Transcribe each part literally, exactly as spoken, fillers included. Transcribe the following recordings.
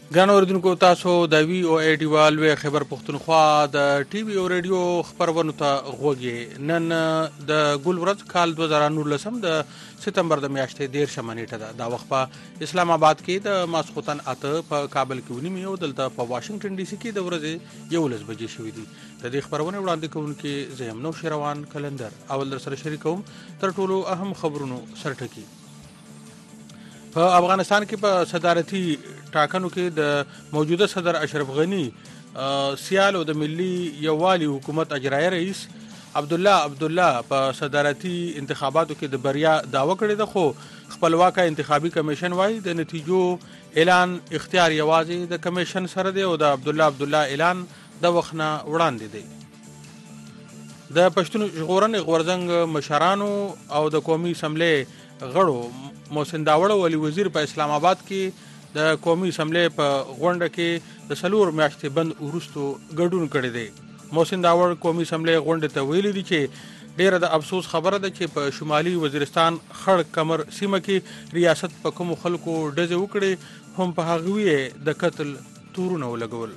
ګرانو اوریدونکو تاسو د وی او ای ډیوال وی خبر پښتونخوا د ټي وي او ریډیو خبرونو ته غوږی نن د ګل ورځ کال دوه زره نولس د سپتمبر د میاشتې ډیر شمنیټه ده دا وخت په اسلام آباد کې د ماسخوتن اته په کابل کې ونیمه او دلته په واشنگټن ډي سي کې د ورځې یولس بجې شوې دي د دې خبرونه وړاندې کوونکې زیم نو شروان کلندر اول در سره شریکوم تر ټولو اهم خبرونو سرټکی په افغانستان کې په صدارتي ټاکنو کې د موجوده صدر اشرف غنی سیال او د ملي یووالي حکومت اجرایي رئیس عبد الله عبد الله په صدارتي انتخاباتو کې د بریا داوا کړې ده خو خپلواک انتخابي کمیشن وايي د نتیجو اعلان اختیار یوازې د کمیشن سره دی او د عبد الله عبد الله اعلان د وخت نه وړاندې دی د پښتون ژغورنې غورځنګ مشرانو او د قومي اسمبلی غړو محسن داوړ او علي وزیر په اسلام آباد کې د قومي اسمبلی په غونډه کې د سلور میاشتې بند ورستو ګډون کړی دی محسن داوړ قومي اسمبلی غونډه ته ویلي دي چې ډیره د افسوس خبره ده چې په شمالي وزیرستان خړ کمر سیمه کې ریاست په کوم خلکو ډزې وکړي هم په هغوی د قتل تورونه ولګول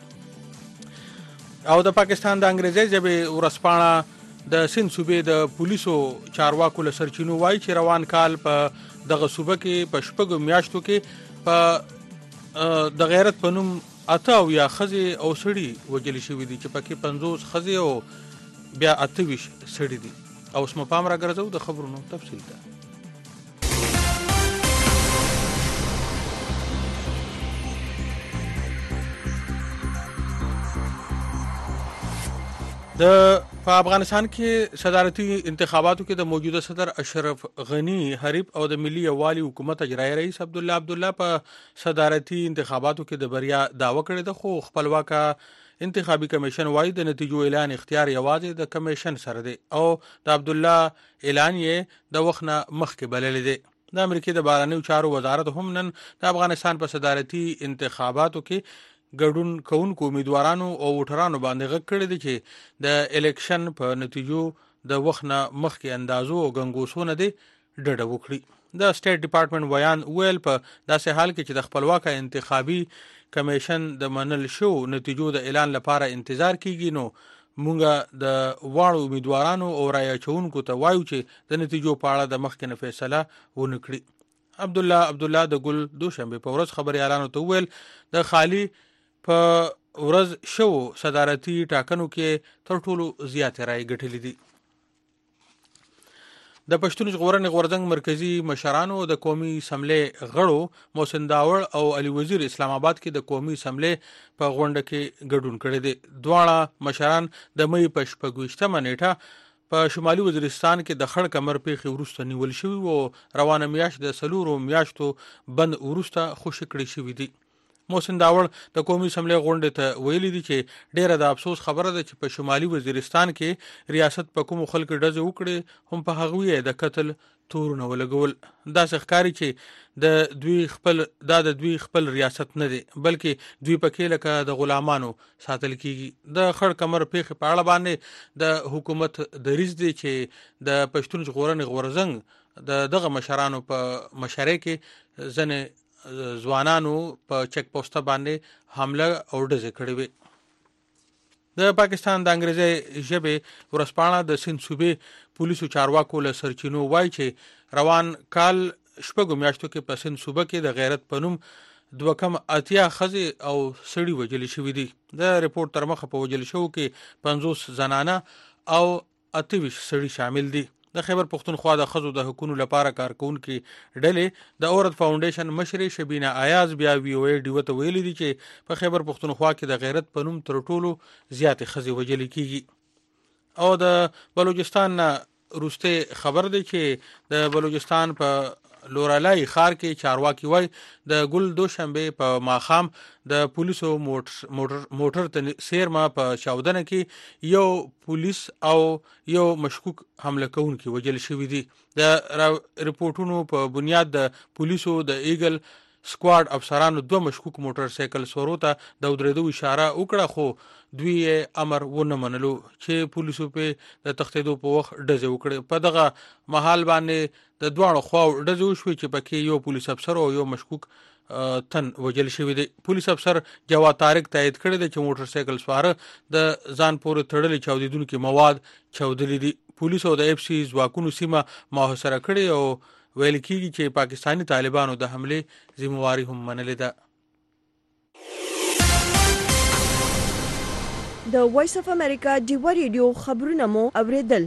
او د پاکستان د انګریزي ژبې ورسپانه د سند صوبې د پولیسو چارواکو له سرچینو وایي چې روان کال په دغه صوبه کې په شپږو میاشتو کې په د غیرت په نوم اته او یا ښځې او سړي وژل شوي دي چې پکې پنځوس ښځې او بیا اته ویشت سړي دي او اوس مو پام راګرځو د خبرونو تفصیل ته د په افغانستان کې صدارتي انتخاباتو کې د موجوده صدر اشرف غنی حریف او د ملي یووالي حکومت اجرایي رئیس عبد الله عبد الله په صدارتي انتخاباتو کې د بریا داوا کړې ده خو خپلواک انتخابي کمیشن وايي د نتیجو اعلان اختیار یوازې د کمیشن سره دی او د عبد الله اعلان یې د وخت نه مخکې بللی دی د امریکای د بهرنیو چارو وزارت هم نن د افغانستان په صدارتي انتخاباتو کې ګډون کوونکو امیدوارانو او ووټرانو باندې غږ کړی دی چې د الیکشن په نتیجو د وخت نه مخکې اندازو او ګنګوسونه دی ډډه وکړي د سټیټ ډپارټمنټ ویان ویل په داسې حال کې چې د خپلواک انتخابي کمیشن د منل شو نتیجو د اعلان لپاره انتظار کیږي نو مونږ د واړو امیدوارانو او رایه چونکو ته وایو چې د نتیجو په اړه د مخکنه فیصله ونکړي عبد الله عبد الله د ګل دوشنبه په ورځ خبري اعلان ته ویل د خالی په ورځ شو صدارتي ټاکنو کې تر ټولو زیاتې رای ګټلې دي د پښتون ژغورنې غورځنګ مرکزی مشرانو د قومي اسمبلی غړو محسن داوړ او علي وزیر اسلام آباد کې د قومي اسمبلی په غونډه کې ګډون کړی دی دواړه مشران د مې په شپږویشتمه نیټه په شمالي وزیرستان کې د خړ کمر پیښې وروسته نیول شوي او روانه میاشت د سلورو میاشتو بند وروسته خوشي کړی شوي دي محسن داوړ د قومي اسمبلی غونډې ته ویلي دي چې ډیره د افسوس خبره ده چې په شمالي وزیرستان کې ریاست په کوم خلکو ډزې وکړي هم په هغوی د قتل تورونه ولګول دا ښکاري چې د دوی خپل دا د دوی خپل ریاست نه دی بلکې دوی پکې لکه د غلامانو ساتل کیږي د خړ کمر پیښې په اړه باندې د حکومت دریځ دی چې د پښتون ژغورنې غورځنګ د دغه مشرانو په مشرۍ کې ځنې ځوانانو په چک پوسټ باندې حمله او ډزې کړې وې د پاکستان د انګریزي ژبې ورسپانه د سند صوبې پولیسو چارواکو له سرچینو وایي چې روان کال شپږو میاشتو کې په سند صوبه کې د غیرت په نوم دوه کم اتیا ښځې او سړي وژل شوي دي د ریپورت تر مخه په وژل شوو کې پنځوس زنانه او اته ویشت سړي شامل دي د خیبر پښتونخوا د ښځو د حقوقو لپاره کارکونکي ډلې د اورد فاونډیشن مشر شبینه ایاز بیا وی او ای ډیو ته ویلي دي چې په خیبر پښتونخوا کې د غیرت په نوم تر ټولو زیات ښځې وژل کیږي او د بلوچستان روسته خبر دی چې د بلوچستان په لورالای خار کې چارواکي وای د ګل دوشنبه په ماخام د پولیسو موټر موټر موټر ته سیرما په چاودنه کې یو پولیس او یو مشکوک حمله کوونکی وژل شوی دی د ریپورتونو په بنیاد د پولیسو د ایګل سکواډ افسرانو دوه مشکوک موټر سایکل سورو ته د ودرېدو اشاره وکړه خو دوی امر ونه منلو چې پولیسو په د تختیدو په وخت ډزې وکړي په دغه محل باندې د دواړو خواو ډزې وشوي چې پکې یو پولیس افسر او یو مشکوک تن وجل شوی دی. پولیس افسر جواد طارق تایید کړی دی چې موټر سایکل سواره د ځان پورې تړلې چاودیدونکي مواد چاودلي دي. پولیسو د اف سی ځواکونو سیمه محاصره کړې او ویل کېږي چې پاکستاني طالبانو د حملې ذمہواري هم منلې ده. د وایس اف امریکا ډیوه ریډیو خبرونه مو اوریدل.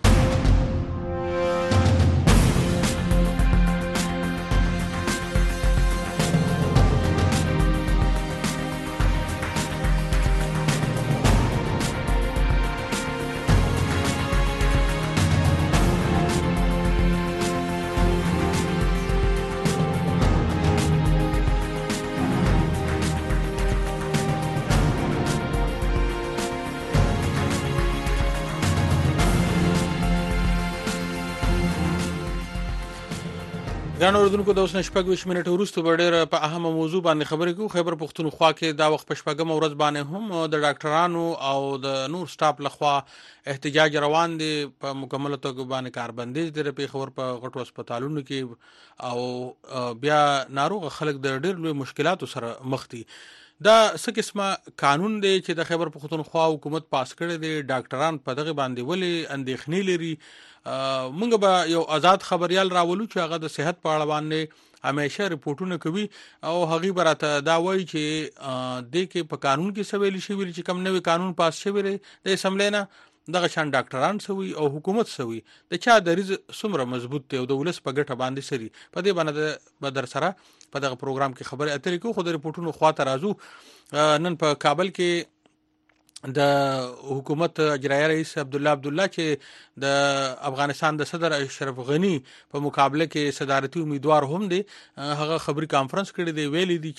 ګرانو اوریدونکو د اوس نه شپږ ویشت منټې وروسته به ډېره په اهمه موضوع باندې خبرې کوو. خیبر پښتونخوا کې دا وخت په شپږمه ورځ باندې هم د ډاکټرانو او د نور سټاف لخوا احتجاج روان دی. په مکمله توګه باندې کاربندیز دی په خبر په غټو هسپتالونو کې او بیا ناروغ خلک د ډېر لوی مشکلاتو سره مخ دي. دا څه قسمه قانون دی چې د خیبر پښتونخوا حکومت پاس کړی دی؟ ډاکټران په دغه باندې ولې اندېښنې لري؟ مونږ به یو آزاد خبريال راولو چې هغه د صحت په اړه باندې همیشه ریپورتونه کوي او هغه براته دا وایي چې د کې په قانون کې څه ویل شوی چې کوم نوې قانون پاس شوی دی د اسمبلی نه دغه شان ډاکټران سوي او حکومت سوي د چا دریز څومره مضبوط دی او د ولس په ګټه باندې سری په دې باندې بدر سره په دغه پروګرام کې خبرې اترې کوو. خو د ریپورتونو خواته راځو. نن په کابل کې د حکومت اجرایه رئیس عبد الله عبد الله چې د افغانستان د صدر اشرف غنی په مقابله کې صدارتي امیدوار هم دی، هغه خبري کانفرنس کړی دی. ویلي دی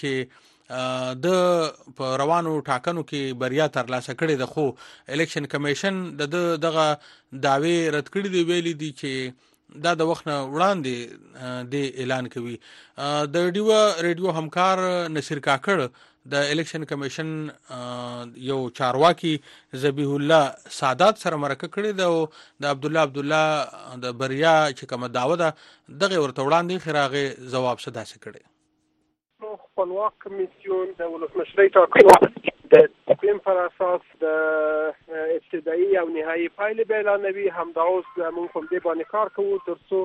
چې د په روانو ټاکنو کې بریا ترلاسه کړې ده، خو الیکشن کمیشن د دغه داوی رد کړی دی. ویلي دی چې دا د وخت نه وړاندې د اعلان کوي. د ډیو ریډیو همکار نصیر کاکړ د الیکشن کمیشن یو چارواکي ذبیح الله سادات سره مرکه کړې ده او د عبد الله عبد الله د بریا چې کومه داوا ده دغه ورته وړاندې خراغه جواب څه داسې کړي. خپلواک کمیسیون د ولسمشرۍ ټاکنو د تقویم پر اساس د ابتدایي او نهایي پایلې بیانوي. همدا اوس موږ په دې باندې کار کوو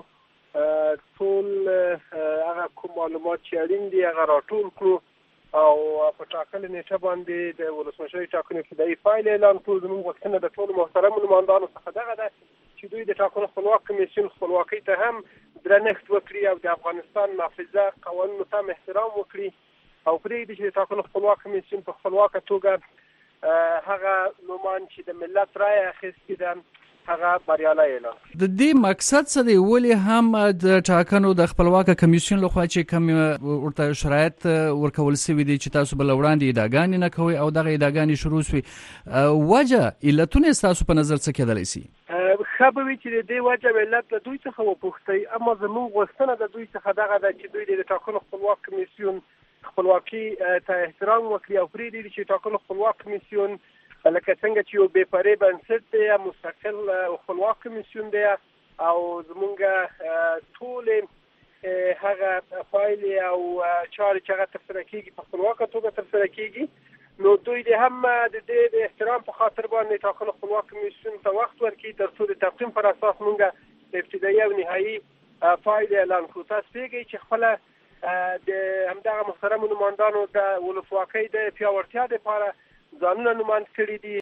ترڅو ټول هغه کوم معلومات چې اړین دي هغه راټول کړو او په ټاکلې نیټه باندې د ولسمشرۍ ټاکنو ابتدایي پایلې اعلان کړو. زموږ غوښتنه د ټولو محترمو نمایندانو څخه دغه ده چې دوی د ټاکنو خپلواک کمیسیون خپلواکۍ ته هم درنښت وکړي او د افغانستان نافذه قوانینو ته هم احترام وکړي او پرېږدي چې د ټاکنو خپلواک کمیسیون په خپلواکه توګه هغه نومان چې د ملت رایه اخیستې ده هغه بریالی اعلان. د دې مقصد څه دی؟ ولې هم د ټاکنو د خپلواکه کمیسیون لخوا چې کوم ورته شرایط ورکول شوي دي چې تاسو بل وړاندې ادعاګانې نه کوئ او دغه ادعاګانې شروع شوي، وجه علتونه ستاسو په نظر څه کېدلی شي؟ ښه به وي چې د دې وجه ملت له دوی څخه وپوښتئ، اما زموږ غوښتنه د دوی څخه دغه ده چې دوی د ټاکنو خپلواک کمیسیون خپلواکي ته احترام وکړي او پرېږدي چې ټاکنو خپلواک کمیسیون لکه څنګه چې یو بې پرې بنسټ دی، مستقل خپلواک کمیسیون دی او زمونږ ټولې هغه پایلې او چارې چې هغه ترسره کېږي په خپلواکه توګه ترسره کېږي، نو دوی د هم د دې د احترام په خاطر باندې ټاکنو خپلواک کمیسیون ته وخت ورکړي ترڅو د تقویم پر اساس مونږ د ابتدایي او نهایي پایلې اعلان کړو. تاسو پوهېږئ چې خپله د همدغه محترمو نمایندانو د ولسواکۍ د پیاوړتیا دپاره ځانونه نماند کړي دي.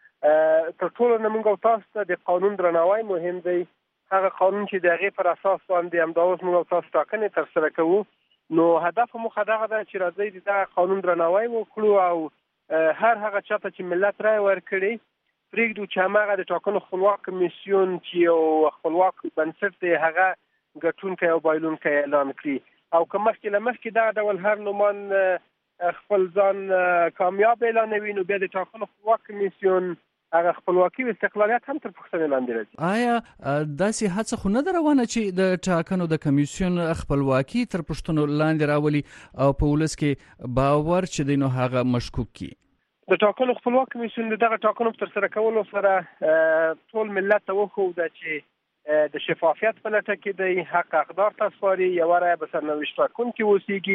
تر ټولو نه موږ او تاسو ته د قانون درناوی مهم دی. هغه قانون چې د هغې پر اساس باندې همدا اوس موږ او تاسو ټاکنې ترسره کوو، نو هدف موږ دغه ده چې راځئ د دغه قانون درناوی وکړو او هر هغه چا ته چې ملت رایه ورکړي پرېږدو چې هماغه د ټاکنو خپلواک کمیسیون چې یو خپلواک بنسټ دی هغه ګټونکی او بایلونکی اعلان کړي. او که مخکې له مخکې دغه ډول هر نومان خپل ځان کامیاب اعلانوي، نو بیا د ټاکنو خپلواک کمیسیون هغه خپلواکي او استقلالیت هم تر پوښتنې لاندې راځي. آیا داسې هڅه خو نه ده روانه چې د ټاکنو د کمیسیون خپلواکي تر پوښتنو لاندې راولي او په ولس کې باور چې دی نو هغه مشکوک کړي؟ د ټاکنو خپلواک کمیسیون دغه ټاکنو په ترسره کولو سره ټول ملت ته وښوده چې د شفافیت په لټه کې دی، حق اقدار ته سپاري، یوه رایه به سرنوشت ټاکونکي اوسېږي،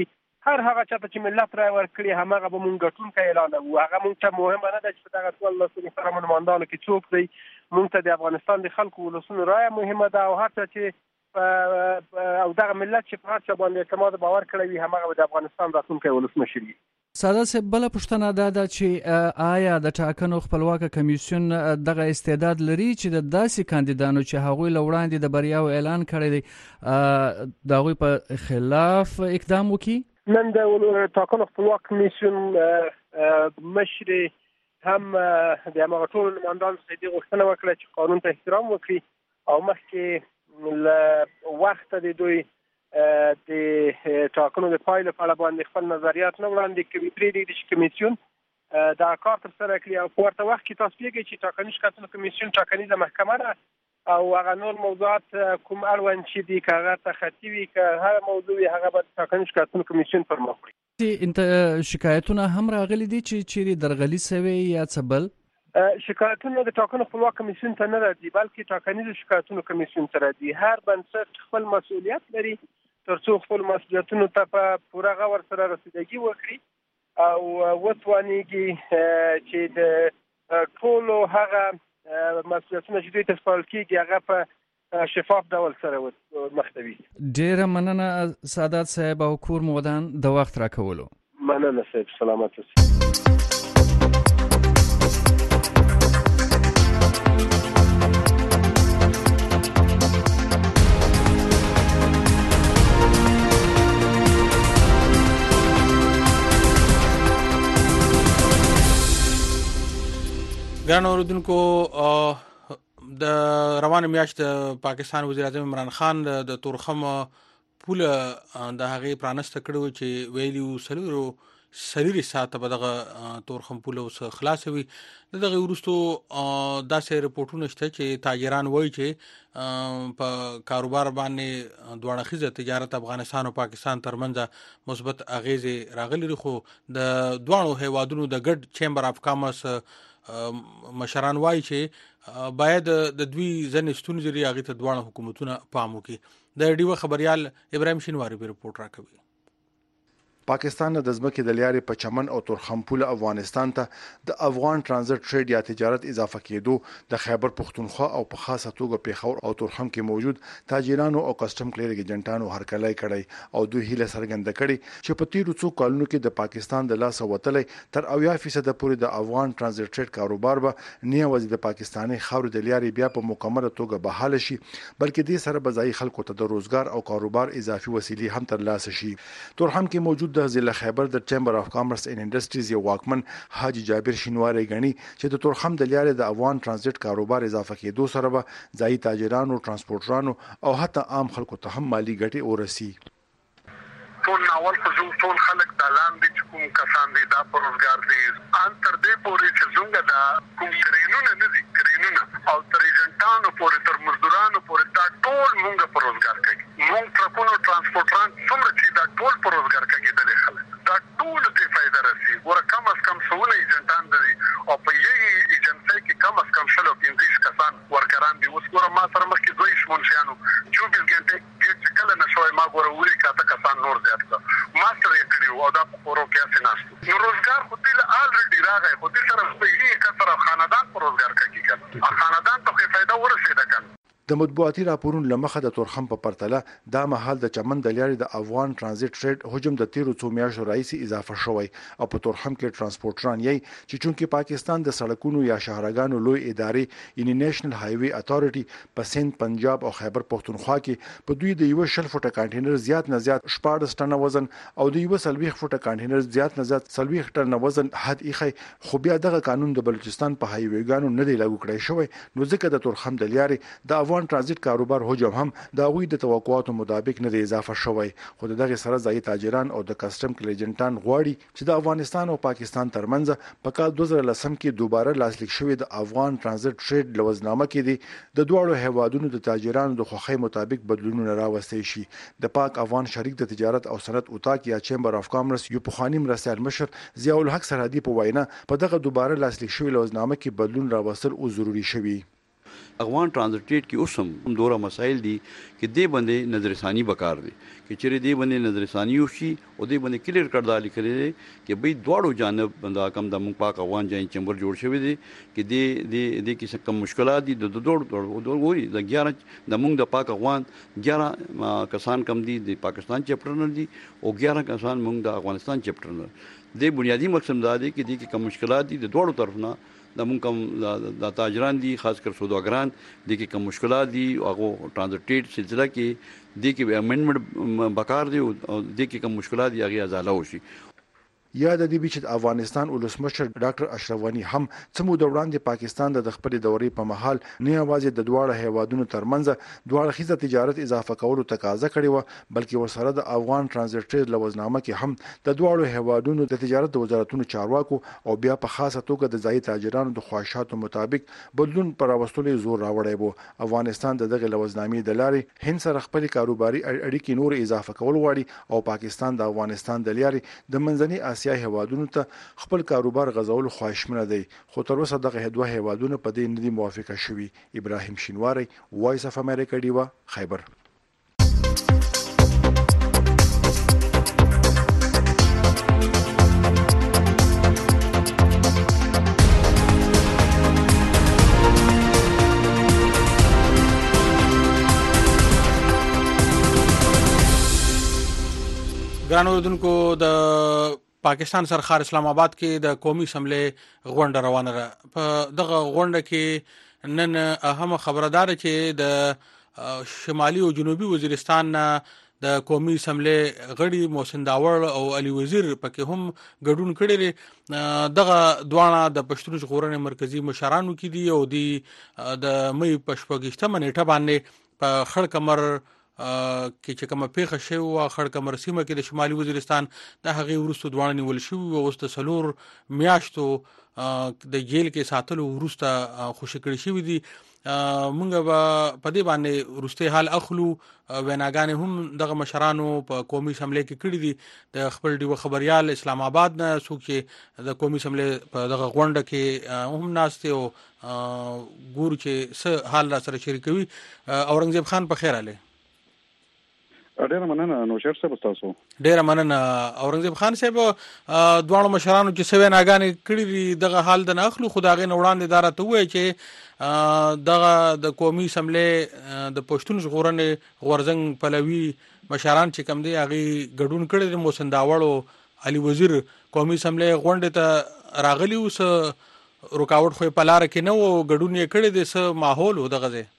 هر هغه چاته چې ملت رای ورکړي همغه به مونږ ګټونکی اعلانوو. هغه مونږ ته مهمه نه ده چې په دغه څوارلسو نفره نمایندانو کې څوک دی. مونږ ته د افغانستان د خلکو ولسونو رایه مهمه ده او هر څه چې او دغه ملت چې په هر څه باندې اعتماد باور کړی وي همغه به د افغانستان راتلونکی ولسمشر وي. ساده صاحب بله پوښتنه دا ده چې آیا د ټاکنو خپلواکه کمیسیون دغه استعداد لري چې د داسې کاندیدانو چې هغوی له وړاندې د بریاو اعلان کړی دی د هغوی په خلاف اقدام وکړي؟ نن د ټاکنو خپلواک کمیسیون مشر هم د هماغه ټولو نمایندانو څخه دې غوښتنه وکړه چې قانون ته احترام وکړي او مخکې له وخته د دوی د ټاکنو د پایلو په اړه باندې خپل نظریات نه وړاندې کوي. پرېږدي چې کمیسیون دا کار ترسره کړي او په ورته وخت کې تاسو پوهېږئ چې ټاکنیز شکایتونو کمیسیون ټاکنیزه محکمه ده او هغه نور موضوعات کوم اړوند چې دي که هغه تخطي وي که هر موضوع وي هغه به ټاکنیز شکایتونو کمیسیون پر مخ وړي. شکایتونه هم راغلي دي چې چیرې درغلي سوي یا څه بل؟ شکایتونه د ټاکنو خپلواک کمیسیون ته نه راځي بلکې ټاکنیزو شکایتونو کمیسیون ته راځي. هر بنسټ خپل مسؤلیت لري تر څو خپل مسؤلیتونو ته په پوره غور سره رسیدګي وکړي او وتوانیږي چې د ټولو هغه مسؤلیتونه چې دوی ته سپارل کېږي هغه په شفاف ډول سره مخته وي. ډېره مننه سعادت صاحب او کور مو ودان د وخت راکولو. مننه صاحب، سلامت اوسئ. ګران اوریدونکو، د روانه میاشت د پاکستان وزیر اعظم عمران خان د تورخم پوله د هغې پرانسته کړو چې ویلیو سلورو سلیری ساعته به دغه تورخم پوله اوس خلاص وي. د دغه وروستو داسې رپورټونه شته چې تاجران وایي چې په کاروبار باندې دوه اړخیزه تجارت افغانستان او پاکستان ترمنځ مثبت اغیزې راغلي دي، خو د دواړو هیوادونو د ګډ چیمبر اف کامرس مشران وایي چې باید د دوی ځنې ستونزې لري هغې ته دواړه حکومتونه پام وکړي. د ډیوه خبریال ابراهیم شینواری به رپورټ راکوي. پاکستان د ځمکې د لیارې په چمن او تورخم پوله افغانستان ته د افغان ترانزیت ټریډ یا تجارت اضافه کېدو د خیبر پښتونخوا او په خاصه توګه پیښور او تورخم کې موجود تاجرانو او کسٹم کلیر ایجنټانو هرکلی کړی او دوی هیله څرګنده کړي چې په تیرو څو کلونو کې د پاکستان د لاسه وتلې تر اویا فیصد پورې د افغان ترانزیت ټریډ کاروبار به نه یوازې د پاکستاني خاورې د لیارې بیا په مکمله توګه بحاله شي بلکې دې سره به ځایي خلکو ته د روزګار او کاروبار اضافي وسیلې هم ترلاسه شي. تورخم کې موجود د ضلع خیبر د چیمبر اف کامرس ان انډستریز یو واکمن حاجی جابر شینواری غني چې د تورخم د لیارې د افغان ترانزیت کاروبار اضافه کېدو سره به ځایي تاجرانو، ترانسپورټرانو او حتی عام خلکو ته هم مالی ګټې ورسي. ټول ناول خو ټول خلک د لاندې چې کوم کسان دي دا پروزګار دي ان تر دې پورې چې څنګه دا کوم کرینونه نه دي کرینونه او تر ایجنټانو پورې تر مزدورانو پورې دا ټول مونږ پروزګار کوي. مونږ ټرکونو ترانسپورټران څومره چې دا ټول پروزګار کوي د خلک دا ټول ته فائدہ رسي. ور کم از کم څونه ایجنټان دي او په یوه ایجنسي کې کم از کم شلو پنځه کسان ورکران دي. اوس ګوره ما سره مخکې دوی شمونشانو چوبیس غنټه کې کله نشوي ما ګوره ولي کاته کسان نور زیات کړ ماستر یې کړیو او دا پورو کې اسناست نو روزګار خو دې الریډي راغی خو دې سره په یوه کثر خاندان پر روزګار کوي کنه خاندان ته فائدہ ورسېده کنه. د مطبوعاتي راپورونو لمخه د تورخم په پرتله دا مهال د چمن د لیارې د افغان ترانزیت ټریډ حجم د تیرو څو میاشتو راځي اضافه شوی او په تورخم کې ترانسپورټران یې چې چونکې پاکستان د سړکونو یا شهرګانو لوی ادارې یعنی نېشنل هایوي اتھارټي په سند، پنجاب او خیبر پښتونخوا کې په دوی د یو شل فوټه کانټینر زیات نه زیات شپږ ټنه وزن او د یو سلويخ فوټه کانټینر زیات نه زیات سلويخ ټنه وزن حد ایخي. خو بیا دغه قانون د بلوچستان په هایویګانو نه دی لاګو کړی شوی نو ځکه د تورخم د لیارې د افغان ترانزیت کاروبار حجم هم د غوی د توقعاتو مطابق نه دی اضافه شوی. خو دغه سره ځای تاجران او د کسٹم کلیجنټان غواړي چې د افغانستان او پاکستان ترمنځ په کال دوه زره لسم کې دوباره لاسلیک شوی د افغان ترانزیت ټریډ لوزنامه کې دی د دوړو هیوادونو د تاجرانو د خوخي مطابق بدلونونه راوستي شي. د پاک افغان شریک د تجارت او صنعت اوتاک یا چیمبر اف کامرس یو پخوانی مرستیال مشر ضیاء الحق سرحدي په وینا په دغه دوباره لاسلیک شوی لوزنامه کې بدلون راوستل او ضروری شوی. افغان ټرانزیټ کې اوس هم دوره مسایل دي چې دې باندې نظر ثانی بکار دي چې چیرې دې باندې نظر ثانی وشي او دې باندې کلیر کړه لیکل دي چې به دواړو جانب باندې کم د موږ پاک افغان جاین چمبر جوړ شوی دي چې دې دې دې کې کوم مشکلات دي د دوړ دوړ ووري د اګیارہ د موږ د پاک افغان اګیارہ کسان کم دي د پاکستان چپټر نه دي او اګیارہ کسان موږ د افغانستان چپټر نه د بنیادی مقصد دا دی چې دې کې کوم مشکلات دي د دوړو طرف نه د موږ کوم د تاجران دي خاص کر سوداګران د کې کوم مشکلات دي هغه ټرانزیټ سلسله کې د کې امندمنت بکار دي او د کې کوم مشکلات دي هغه ازاله وشي یا د دې بیچ افغانستان ولسمشر ډاکټر اشرف غنی هم څمو د وړاندې پاکستان د خپل دورې په محل نه یوازې د دواړه هیوادونو ترمنځ دواړه خيزه تجارت اضافه کولو تقاضا کړې و بلکې ورسره د افغان ټرانزیټ لوزنامه کې هم د دواړو هیوادونو د تجارت وزارتونو چارواکو او بیا په خاصه توګه د ځای تاجرانو د خواهشاتو مطابق بدلون پر راوستلو زور راوړی وو افغانستان دغه لوزنامې د لارې هند سره خپل کاروباري اړیکې نور اضافه کول غواړي او پاکستان د افغانستان د لارې د منځني اسیا هیوادونو ته خپل کاروبار غزول خواهشمنه دی خو تر اوسه دغه دوه هیوادونو په دې ندي موافقه شوي ابراهیم شینواری وایس اف امریکا دیوا خیبر ګران اوردونکو د پاکستان سرخار اسلام آباد کې د قومي سملې غونډه روانه ده په دغه غونډه کې نن اهم خبردار چې د شمالي او جنوبي وزیرستان د قومي سملې غړي محسن داوړ او علي وزیر پکې هم ګډون کړي دغه دوانه د پښتون ژغورنې مرکزی مشرانو کې دي او د مې پښپګشته منېټه باندې په خړ کمر کې چې کومه پیښه شوی و خړ کمر سیمه کې د شمالي وزیرستان د هغې وروسته دوانه نیول شوی او اوس د سلور میاشتو د جیل کې ساتلو وروسته خوشی کړی شوی دي مونږ په دې باندې وروسته حال اخلو ویناګانې هم دغه مشرانو په قومي سملې کې کړی دي د خپل ډیو خبريال اسلام آباد نه څوک چې د قومي سملې په دغه غونډه کې هم ناشته او ګورو چې څه حال را سره شریکوي اورنګزیب خان په خیر اله ډیره مننه نو شر صاحب تاسو ډیره مننه اورنګزیب خان صاحب دوه مشرانو چې سوي ناګانې کړي دغه حال د ناخلو خداغې نوړاندې اداره ته وایي چې دغه د قومي سملې د پښتون ژغورنې غورزنګ پلوي مشران چې کم دي هغه ګډون کړي د محسن داوړ او علي وزیر قومي سملې غونډه ته راغلي اوس رکاوټ خو په لار کې نه و ګډون یې کړي د څه ماحول و دغه ځای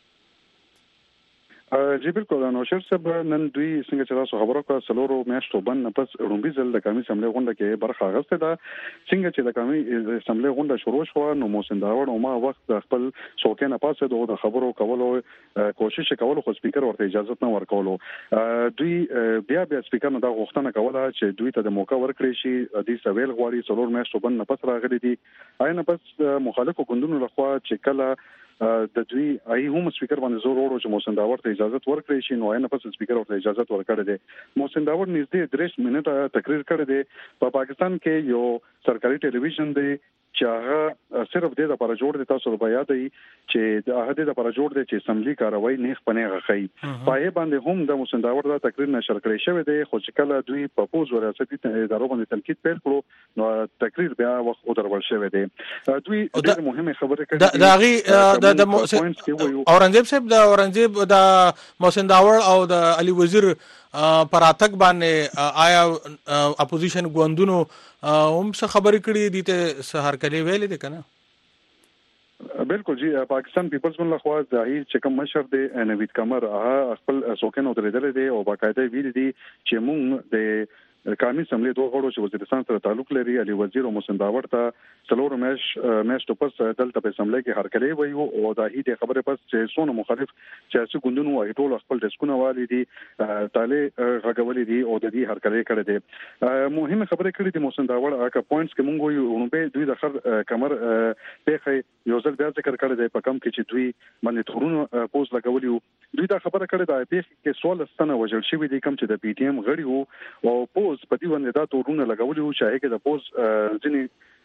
جی بالکل نو شر صاحب نن دوی څنګه چې تاسو خبرو کړه سلورو میاشتو باندې پس رومبي ځل د قومي سملې غونډه کې برخه اخیسته ده څنګه چې د قومي سملې غونډه شروع شو نو محسن داوړ او ما وخت خپل څوکۍ پاسه د خبرو کولو کوشش کولو خو سپیکر ورته اجازه نه ورکولو دوی بیا بیا سپیکر نه دا غوښتنه کوله چې دوی ته د موقع ورکړي شي د سویل غواړي سلور میاشتو باندې پس راغلي دي آینه پس مخالفو ګوندونو لخوا چې کله د دوی ای هم سپیکر باندې زور ورو چې محسن داوړ ته اجازه ورکړي شي نو آینه پس سپیکر ورته اجازه ورکړي دي محسن داوړ نږدې درې منټه تقریر کړی دی په پاکستان کې یو سرکاري ټلویزیون دی چې هغه صرف د لپاره جوړ دي تاسو په یاد دی چې د هغه د لپاره جوړ دي چې سملي کاروي نیخ پنه غخی پای باندې هم د محسن داوړ د تقریر نشر کړی شوی دی خو چې کله دوی په پوز وراستی ادارو باندې تنقید پیل کړو نو تقریر بیا وخت ودرول شوی دی دوی ډېر مهمه خبره کړې دا غي د اورنګزیب صاحب د اورنګزیب د محسن داوړ او د علي وزیر پراتک باندې آیا اپوزیشن ګوندونو هم څه خبرې کړې دي ته سحر کلی ویلې دي کنه بالکل جی پاکستان پیپلز من لخوا ظاهر چې کوم مشر دی نوید کمر هغه خپل سوکن درېدل دي او باقاعده ویل دي چې مونږ د قومي سملې دوه غړو چې وزیرستان سره تعلق لري علي وزیر او محسن داوړ ته څلور میش میشتو پس دلته په سملې کې هرکلی وایو او دا هی د خبره پس چې څونه مخالف سیاسي ګوندونو او ټول خپل ډسکونه والي دي تاله غږولې دي او د دې هرکلی کړي دي مهمه خبره کړې دي محسن داوړ هغه پوینټس کې مونږ یو نو به دوی د خر کمر په یو ځل بیا ذکر کړی دی په کم کې چې دوی باندې تورونو پوز لګولې دوی دا خبره کړې ده په کې سوال ستنه وجل شوی دی کم چې د پی ټی ایم غړي وو او پوز په دې باندې دا تورونه لګولې وو چې هغه د پوز ځینی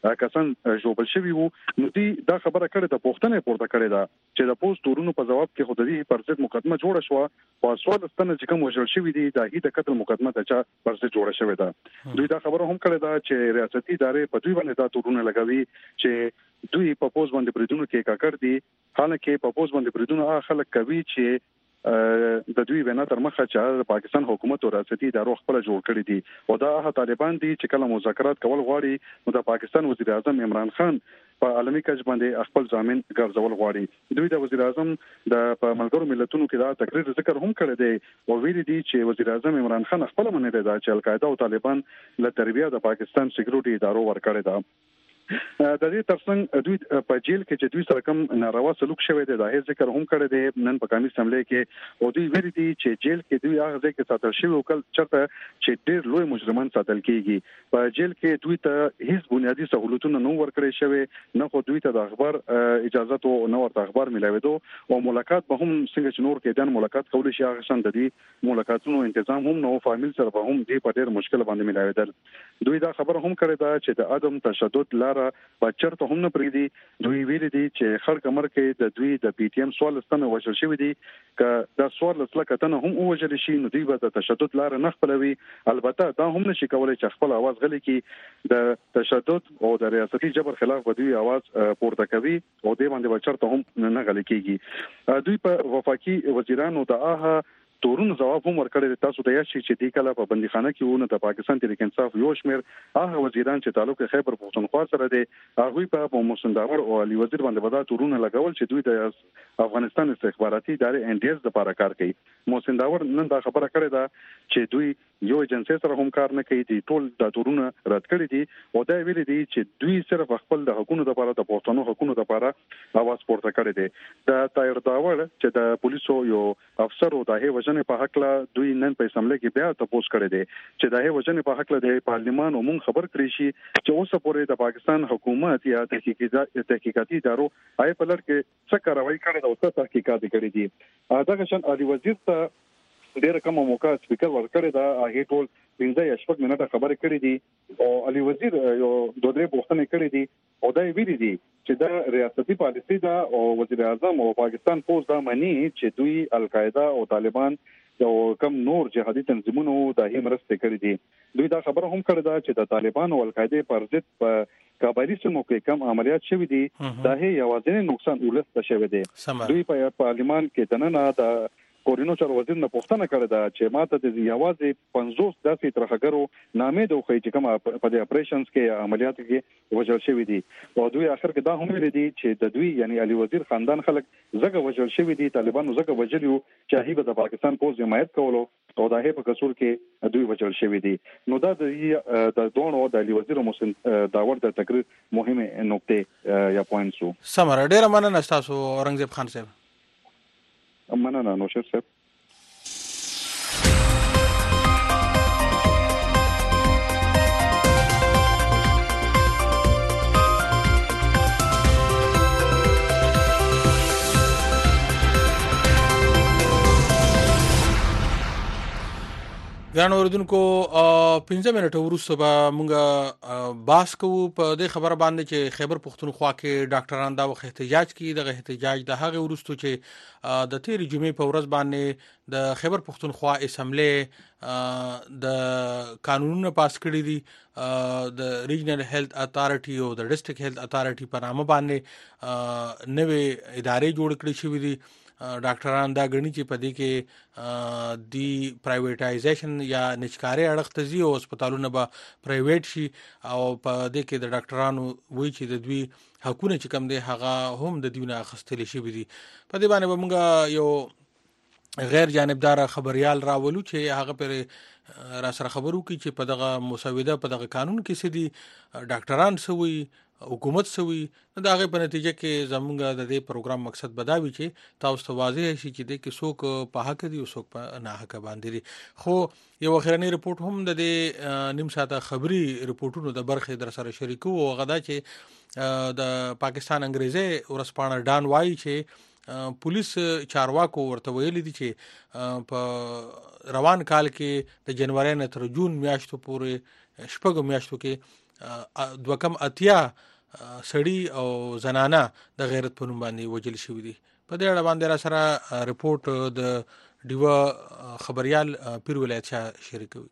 کسان جوړ شوی وو نو دی دا خبره کړې ده پوښتنه پورته کړې ده چې د پوسټ تورونو په جواب کې خودي پر ضد مقدمه جوړه شو او سوال ستنه چې کوم وژل شوی دی د هیڅ قتل مقدمه ته چا پر ضد جوړه شوی ده دوی دا خبره هم کړې ده چې ریاستي ادارې په دوی باندې دا تورونه لګوي چې دوی په پوز باندې بریدونو کې کاکړ دي حالکه په پوز باندې بریدونو هغه خلک کوي چې د دوی وینا تر مخه چې پاکستان حکومت او ریاستي ادارو خپل جوړ کړی دي او دا هغه طالبان دي چې کله مذاکرات کول غواړي نو د پاکستان وزیر اعظم عمران خان په عالمي کچ باندې خپل ضامن ګرځول غواړي دوی د وزیر اعظم د ملګرو ملتونو کې دا تقریر ذکر هم کړی دی او ویلي دي چې وزیر اعظم عمران خان خپل منی دی چې القاعده او طالبان له تربیه د پاکستان سکیورټي ادارو ورکړی دا د دې ترڅنګ دوی په جیل کې چې دوی سره کوم ناروا سلوک شوی دی دا هیڅ ذکر هم کړی دی نن په قومي اسمبلی کې او دوی ویلي دي چې جیل کې دوی هغه ځای کې ساتل شوی او کل چرته چې ډېر لوی مجرمان ساتل کیږي په جیل کې دوی ته هیڅ بنیادی سہولتونه نه ورکړي شوی نه خو دوی ته د اخبار اجازه او نه ورته اخبار ملاويدو او ملاقات به هم څنګه چې نور کې دن ملاقات کول شي هغه څنګه دي ملاقاتونو تنظیم هم نو فامیل سره به هم دي په ډېر مشکل باندې ملاويدل دوی دا خبر هم کړی دا چې د عدم تشدد لاره په چرته هم نه پریدي دوی ویلي دي چې خړ کمر کې د دوی د پی ټی ایم سوال ستنه وژل شوی دي ک دا سوال لکه تنه هم وژل شي نو دوی به د تشدد لاره نه خپلوي البته دا هم نشي کولای چې خپل आवाज غلي کې د تشدد او د ریاستي جبر خلاف به دوی आवाज پورته کوي او دوی باندې چرته هم نه غلي کیږي دوی په وفاقي وزیرانو ته آها تورونو جواب هم ورکړی تاسو ته یاشي چې د کله په بندیخانه کې ونه د پاکستان تحریک انصاف یو شمیر هغه وزیران چې تعلق خیبر پختونخوا سره دي هغه په محسن داور او علي وزیر باندې ودا تورونه لګول چې دوی د افغانستان استخباراتي ادارې ان ډي اس لپاره کار کوي محسن داور نن دا خبره کړې ده چې دوی یو ایجنسی سره هم کار نه کوي دي ټول د تورونه رد کړی دي او دا ویلي دي چې دوی صرف خپل د حکومت لپاره د پښتنو حکومت لپاره आवाज پورته کړی دي د تایر داور چې د پولیسو یو افسر او د هغه په حق لا دوی نن په اسمبلی کې بیا تاسو کړی دي چې د هغه وجنې په حق لا د پارلیمان او مون خبر کړی شي چې اوسه پورې د پاکستان حکومت یا تحقیقاتي تحقیقاتي ادارو آی په لړ کې څه کاروایی کړې ده او څه تحقیقات کړې دي دا شان علي وزیر ته ډېر کوم موقع سپیکر ورکړی دا هغه ټول پنځه یا شپږ منټه خبرې کړې دي او علي وزیر یو دوه درې پوښتنې کړې دي او دا ویلي دي چې دا ریاستي پالیسي دا او وزیر اعظم او پاکستان پوز دا مني چې دوی القاعده او طالبان او کم نور جهادي تنظیمونو د هیم رسته کړې دي دوی دا خبره هم کړې ده چې د طالبان او القاعده پر ضد په کابلی سیمو کې کم عملیات شوي دي دا هي یوازې نقصان ولست شوی دی دوی په پارلیمان کې دننه د کورینو چارو وزیر نه پوښتنه کړې ده چې ماته د یوازې پنځوس داسې ترخګرو نامې د خو چې کوم په دې اپریشنز کې عملیات کې وژل شوی دي او دوی اخر کې دا هم لري دي چې د دوی یعنی علي وزیر خاندان خلک زګه وژل شوی دي طالبانو زګه وژلیو چې هیبه د پاکستان پوز حمایت کولو او دا هیبه قصور کې دوی وژل شوی دي نو دا د دوه د علي وزیر محسن داور د تقریر مهمه نقطه یا پوینټ سو سمره ډیره مننه تاسو اورنګزیب خان صاحب مننه نوشر صاحب ګران اوردونکو پنځه منټه وروسته به مونږه باس کوو په دې خبره باندې چې خیبر پختونخوا کې ډاکټران دا وخت احتجاج کوي دغه احتجاج د هغه وروسته چې د تیر جمعې په ورځ باندې د خیبر پختونخوا اسمبلی د قانونونو پاس کړی دي د ریجنل هیلث اتھارټي او د ډیسټریکټ هیلث اتھارټي په نامه باندې نوې ادارې جوړ کړې شوې دي ډاکټران دا غني چې پدې کې دی پرایویټایزیشن یا نشکاري اړخ ته زی او هسپتالونه به پرایویټ شي او په دې کې د ډاکټرانو وایي چې د دوی حقونه چې کم دي هغه هم د دوی نه اخستل شي دي په دې باندې موږ یو غیر جانبدار خبريال راولو چې هغه پر را سره خبرو کې چې په دغه مسوده په دغه قانون کې سدي ډاکټران سوي حکومت سوي دا غي په نتیجه کې زمونږ د دې پروګرام مقصد بداوي چې تاسو ته واضح شي چې د کې څوک په حق دي او څوک په نه حق باندې دي خو یو اخرنی رپورت هم د دې نیم ساعته خبري رپورټونو د برخه در سره شریکو او غدا چې د پاکستان انګريزي ورسپانه ډان وای چې پولیس چارواکو ورته ویل دي چې په روان کال کې د جنوري نه تر جون میاشتو پورې شپږ میاشتو کې دوه کم اتیا سړی او زنانه د غیرت په نوم باندې وجل شوی دي. په دې اړه باندې را سره ریپورت د ډیوا خبريال پیر ولایت شاه شریکوي.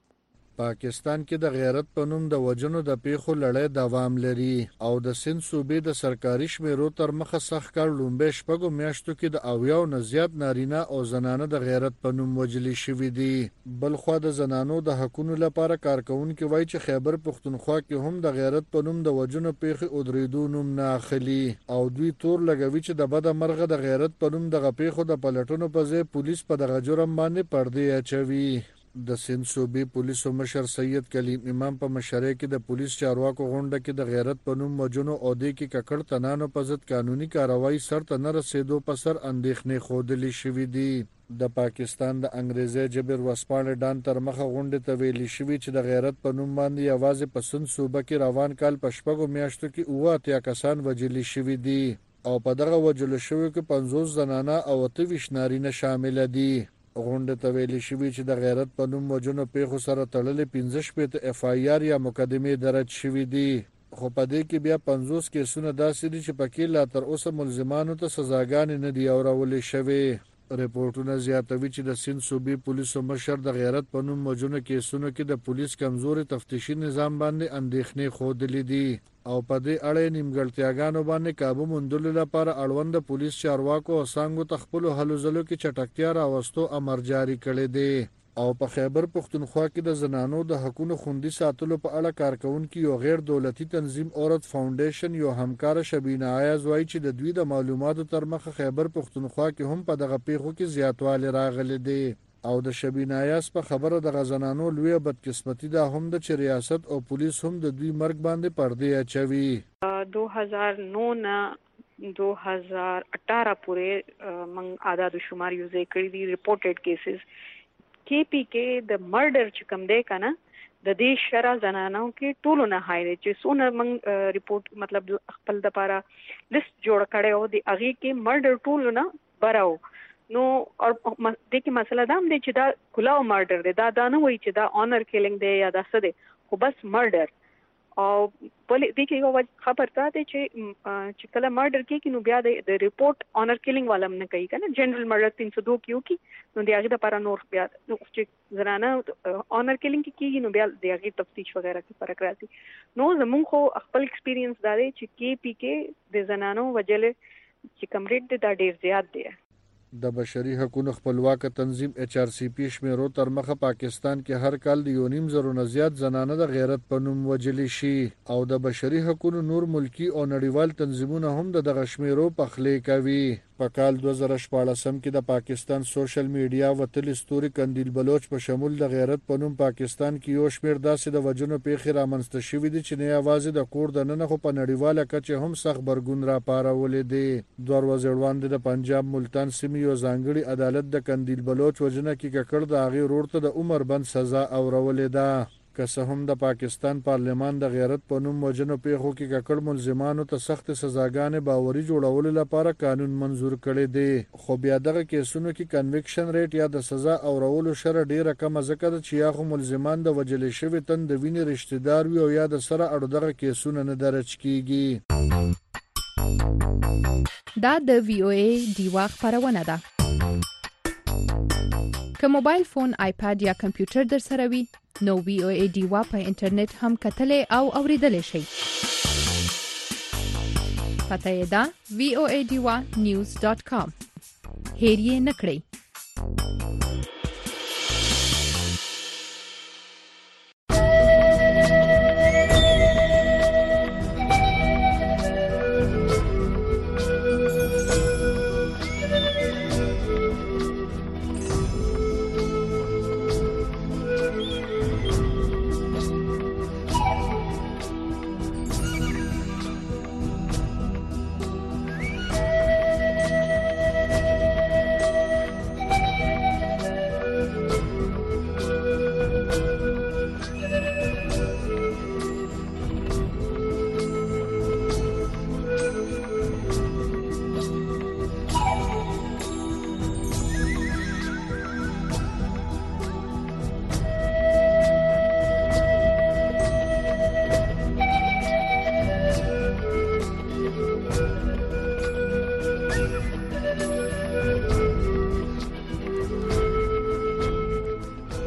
پاکستان کې د غیرت په نوم د وجنو د پیښو لړۍ دوام لري او د سند صوبې د سرکاري شمیرو تر مخه سخت کار لومبه شپږو میاشتو کې د اویاو نه زیات نارینه او زنانه د غیرت په نوم وجلي شوي دي. بل خو د زنانو د حقوقو لپاره کارکونکو وایي چې خیبر پښتونخوا کې هم د غیرت په نوم د وجنو پیښې او درېدو نوم نه اخلي او دوی تور لګوي چې د بده مرغه د غیرت په نوم د غپېخو د پلټونو په ځای پولیس په دغه جرم باندې پردې اچوي. د سند صوبې پولیسو مشر سید کلیم امام په مشرۍ کې د پولیس چارواکو غونډه کې د غیرت په نوم وجنو او د کې ککړ تنانو په ضد قانوني کاروایی سرته نه رسیدو په سر اندېښنې خوده شوې دي. د پاکستان د انګریزي جبر وسپانه ډان تر مخه غونډه ته ویلي شوې چې د غیرت په نوم باندې یوازې په سند صوبه کې روان کال په شپږو میاشتو کې اوه اتیا کسان وجلي شوي دي او په دغه وجلو شویو کې پنځوس زنانه او اته ویشت نارینه شامل دي. غونډه ته ویلي شوې چې د غیرت په نوم وجنو پیښو سره تړلې پنځه شپېته اف آی آر یا مقدمې درج شوې دي خو په دې کې بیا پنځوس کیسونه داسې دي چې پکې لا تر اوسه ملزمانو ته سزاګانې نه دي اورولې شوې. ریپورتونه زیاتوي چې د سند صوبې پولیسو مشر د غیرت په نوم وجنو کیسونو کې د پولیس کمزوري تفتیشي نظام باندې اندېښنې خوده دي او په دې اړه نیمګړتیاګانو باندې قابو موندلو لپاره اړوند پولیس چارواکو او څنګه تخپل هلو ځلو کې چټکتیا راوستو امر جاری کړی دی او په خیبر پښتونخوا کې د زنانو د حقوقو خوندي ساتلو په اړه کارکونکو یو غیر دولتي تنظیم اورت فاونډیشن یو همکار شبینه آیاز وایي چې د دوی د معلوماتو تر مخه خیبر پښتونخوا کې هم په دغه پیښو کې زیاتوالی راغلی دی او د شبینه آیاز په خبره د غزنانو لوی بدقسمتي دا هم د چې ریاست او پولیس هم د دوی مرګ باندې پردې اچوي. دو هزار نو نه دو هزار اٹھارہ پورې من اعداد و شمار یو ځای کړی دي ریپورټډ کیسز کې پی کې د مرډر چې کوم دی کنه د دې شرع زنانو کې ټولو نه هاي چې سونه من ریپورت مطلب خپل د لپاره لیست جوړ کړي او د اغه کې مرډر ټولو نه براو نو او د کې مسله دا هم دی چې دا کلاو مرډر دی دا دا نه وایي چې دا آنر کیلینګ دی یا دا څه دی خو بس مرډر او بل د کې یو خبر تا دی چې چې کله مرډر کې نو بیا د ریپورت آنر کیلینګ والا نه کوي کنه جنرال مرډر تین سو دو کیو کی نو دی هغه د لپاره نور بیا نو چې زنانه آنر کیلینګ کیږي نو بیا د هغه تفتیش وغیرہ کې فرق راځي نو زمون خو خپل ایکسپیرینس دا دی چې کې پی کې د زنانو وجله چې کم ریټ دی دا ډیر زیات دی. د بشري حقوقو خپلواک تنظیم ایچ آر سی پی شمیرو تر مخه پاکستان کې هر کال د یو نیم زرو نه زیات زنانه د غیرت په نوم وجلی شي او د بشري حقوقو نور ملکی او نړیوال تنظیمونه هم د دغه شمیرو پخلې کوي. په کال دوه زره شپاړسم کې د پاکستان سوشل میډیا وتل ستوري کندیل بلوچ په شمول د غیرت په نوم پاکستان کې یو شمیر داسې د وجنو پیښې رامنځته شوې دي چې نه یوازې د کور د نن خو په نړیواله کچه هم سخت برګون را پارولې دي. دوه ورځې وړاندې د پنجاب ملتان سیمې یو ځانګړي عدالت د کندیل بلوچ وجنه کې ککړ د هغې ورور ته د عمر بند سزا اورولې ده. که څه هم د پاکستان پارلمان د غیرت په نوم وجنو پیښو کې ککړ ملزمانو ته سخت سزاګانې باوري جوړولو لپاره قانون منزور کړی دی خو بیا دغه کیسونو کې کنویکشن ریټ یا د سزا اورولو شرح ډیره کمه ځکه ده چې یا خو ملزمان د وجلې شوي تن د وینې رشتې دار وي او یا د سره اړو دغه کیسونه نه درج کیږي. دا د وی او ای دیوا خبرونه ده. که موبایل فون، آیپاد یا کمپیوټر در سره وي نو وی او ای دیوا په انټرنیټ هم کتلې او اوریدلې شي. پته یې ده وی او ای دیوا نیوز ډاټ کام. هیر یې نه کړئ.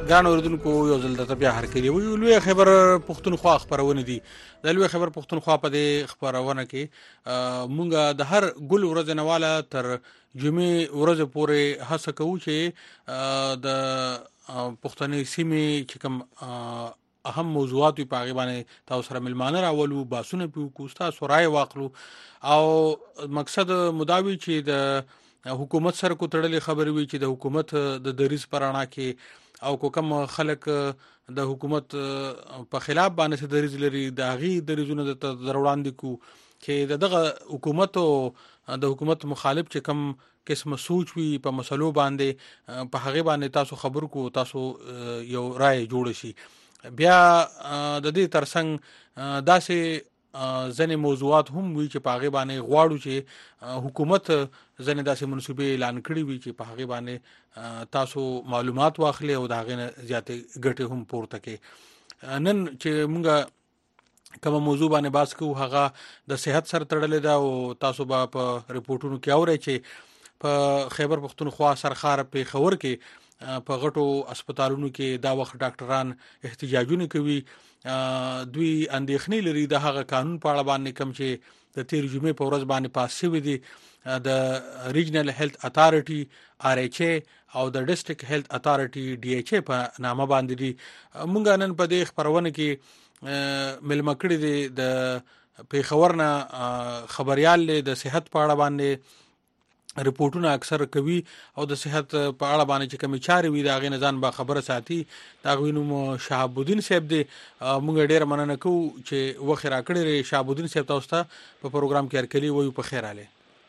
ګران اوریدونکو یو ځل د بیا هر کلی وی لوی خبر پښتونخوا خبرونه دي د لوی خبر پښتونخوا په دې خبرونه کې مونږه د هر ګل ورځ نواله تر جمعې ورځ پورې هڅه کوو چې د پښتني سیمې چې کوم اهم موضوعات په هغه باندې تاسو سره ملمانه راولو باسونه په کوستا سورای واخلو او مقصد مداوی چې د حکومت سره کو تړلې خبرې وي چې د حکومت د دریز پرانا کې او کوم خلک د حکومت په خلاف باندې دریز لري د غي دریزونه د وړاندې کو چې دغه حکومت او د حکومت مخالف چې کم قسم سوچ وي په مسلو باندې په هغه باندې تاسو خبر کو تاسو یو رائے جوړ شي بیا د دې ترڅنګ داسې ځنې موضوعات هم وي چې په هغه باندې غواړو چې حکومت ځنې داسې منصوبې اعلان کړي وي چې په هغه باندې تاسو معلومات واخلي او دا غنه زیاتې ګټه هم پورته کې نن چې مونږه کوم موضوع باندې باس کوو هغه د صحت سره تړلې ده او تاسو به په ریپورتونو کې اورئ چې په خیبر پختونخوا سرخار په خبر کې په غټو هسپتالونو کې دا وخت ډاکټران احتجاجونه کوي دوی اندېښنې لري د هغه قانون په اړه باندې کوم چې د تیر جمعې په ورځ باندې پاس شوی دی د ریجنل هیلث اتھارټي آر ایچ ای او د ډیسټریکټ هیلث اتھارټي ډي ایچ ای په نامه باندې دي مونږ نن په دې خبرونه کې ملمکړي دي د پیښور نه خبريال د صحت په اړه باندې ریپورتونه اکثر کوي او د صحت په اړه باندې چې کوم چاري وي دا غي نزان با خبره ساتي دا غوینم شهاب الدین صاحب دی مونږ ډیر مننه کوو چې وخت راکړی شهاب الدین صاحب تاسو ته په پروګرام کې هرکلی وایو په خیر आले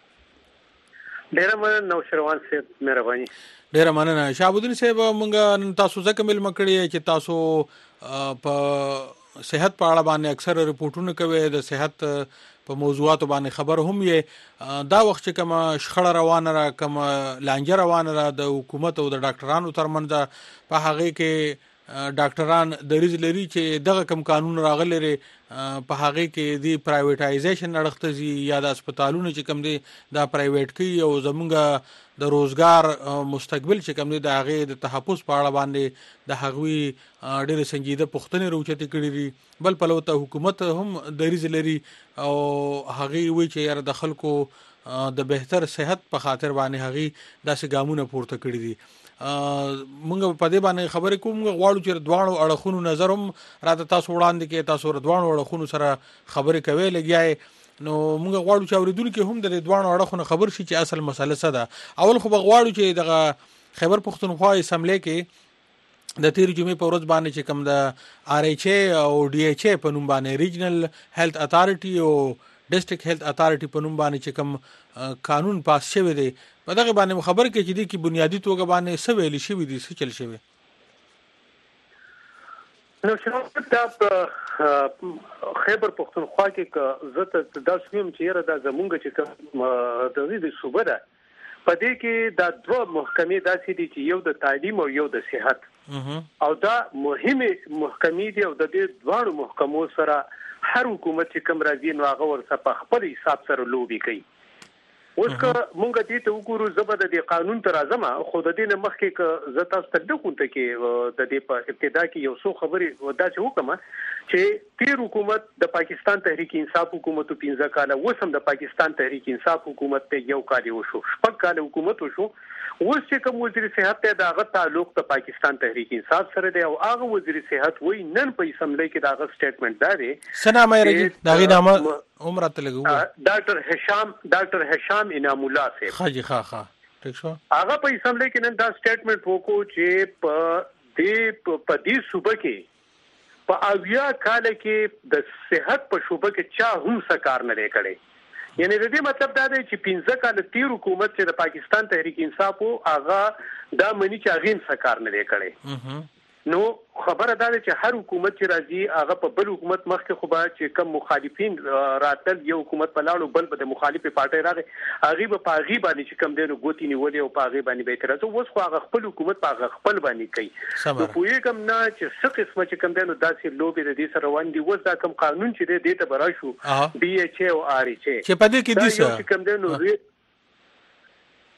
ډیر مننه نو شروان صاحب مهرباني ډیر مننه شهاب الدین صاحب مونږ تاسو ځکه مل مکړی چې تاسو په صحت په اړه باندې اکثر ریپورتونه کوي د صحت په موضوعات باندې خبر هم یې دا وخت چې کوم شخړه روانه را کوم لانجه روانه را د حکومت او د ډاکټرانو ترمنځ په هغه کې ډاکټران د ریز لري چې دغه کوم قانون راغلی په هغه کې دی پرایویټایزیشن اړخته یا د هسپتالونو چې کوم دی دا پرایویټ کی او زمونږ د روزګار مستقبل چې کوم دی د هغه د تحفظ په اړه باندې د هغوی ډېر سنجیده پوښتنې راوچتې کړې دي بل په لوته حکومت هم د ریز لري او هغه وی چې یاره د خلکو د بهتر صحت په خاطر باندې هغه داسې ګامونه پورته کړی دي مونږ په دې باندې خبرې کوم غواړو چې دوانو اړخونو نظر هم راته تاسو وړاندې کې تاسو دوانو اړخونو سره خبرې کوي لګیای نو مونږ غواړو چې اوریدونکو هم د دوانو اړخونو خبر شي چې اصل مسله څه ده اول خو غواړو چې دغه خیبر پختونخوا اسمبلی کې د تیر جمعې په ورځ باندې چې کوم د آر ایچ ای او ډي ایچ ای په نوم باندې ریجنل هیلث اتھارټي او ډیسټریکټ هیلث اتھارټي په نوم باندې چې کوم قانون پاس شوی دی په دغه باندې خبر کې چې دی کې بنیادی توګه باندې څه ویل شوی دي څه چل شوی نو شنو دا خیبر پختونخوا کې زته د سویم چې را د زمونږ چې کوم د دې صوبه ده په دې کې دا دوه محکمې داسې دي چې یو د تعلیم او یو د صحت او دا مهمه محکمې دي او د دې دوه محکمو سره هر حکومت چې کوم راځي نو هغه ورسره په خپل حساب سره لوبي کوي اوس که مونږ دې ته وګورو زبر د قانون تر اعظم خو د دې مخکې ک زتا ستړي کوته کې د دې په ابتدا کې یو څو خبرې ودا چې وکم چې تیر حکومت د پاکستان تحریک انصاف حکومت پنځه کاله وسم د پاکستان تحریک انصاف حکومت ته یو کال وشو شپږ کال حکومت وشو اوس چې کوم وزیر صحت ته داغه تعلق د پاکستان تحریک انصاف سره دی او هغه وزیر صحت وای نن په اسمبلی کې داغه سټیټمنټ دا دی سنامه رګي داغه نامه عمره ته لګو ډاکټر هشام ډاکټر هشام انعام الله صاحب خاجي خا خا ٹھیک شو هغه په اسمبلی کې نن دا سټیټمنټ وکړو چې په دې په دې صوبه کې په اویا کال کې د صحت په شوبه کې چا هم سکار نه کړي یعنی د دې مطلب دا دی چې پنځه کال تیر حکومت چې د پاکستان تحریک انصاف او هغه دا منی چې هغه سکار نه کړي نو خبره دا ده چې هر حکومت چې راځي هغه په بل حکومت مخکې خو به چې کم مخالفین راتل یو حکومت په لاړو بل به د مخالفه پارټي راغی هغه به پاغي باندې چې کم دینو ګوتی نیولې او پاغي باندې به اعتراض اوس خو هغه خپل حکومت پاغه خپل باندې کوي نو په یو کم نه چې څه قسمه چې کم دینو داسې لوبي د دې سره روان دي اوس دا کم قانون چې دې ته براشو بي ایچ او ار ایچ چې په دې کې دي چې کم دینو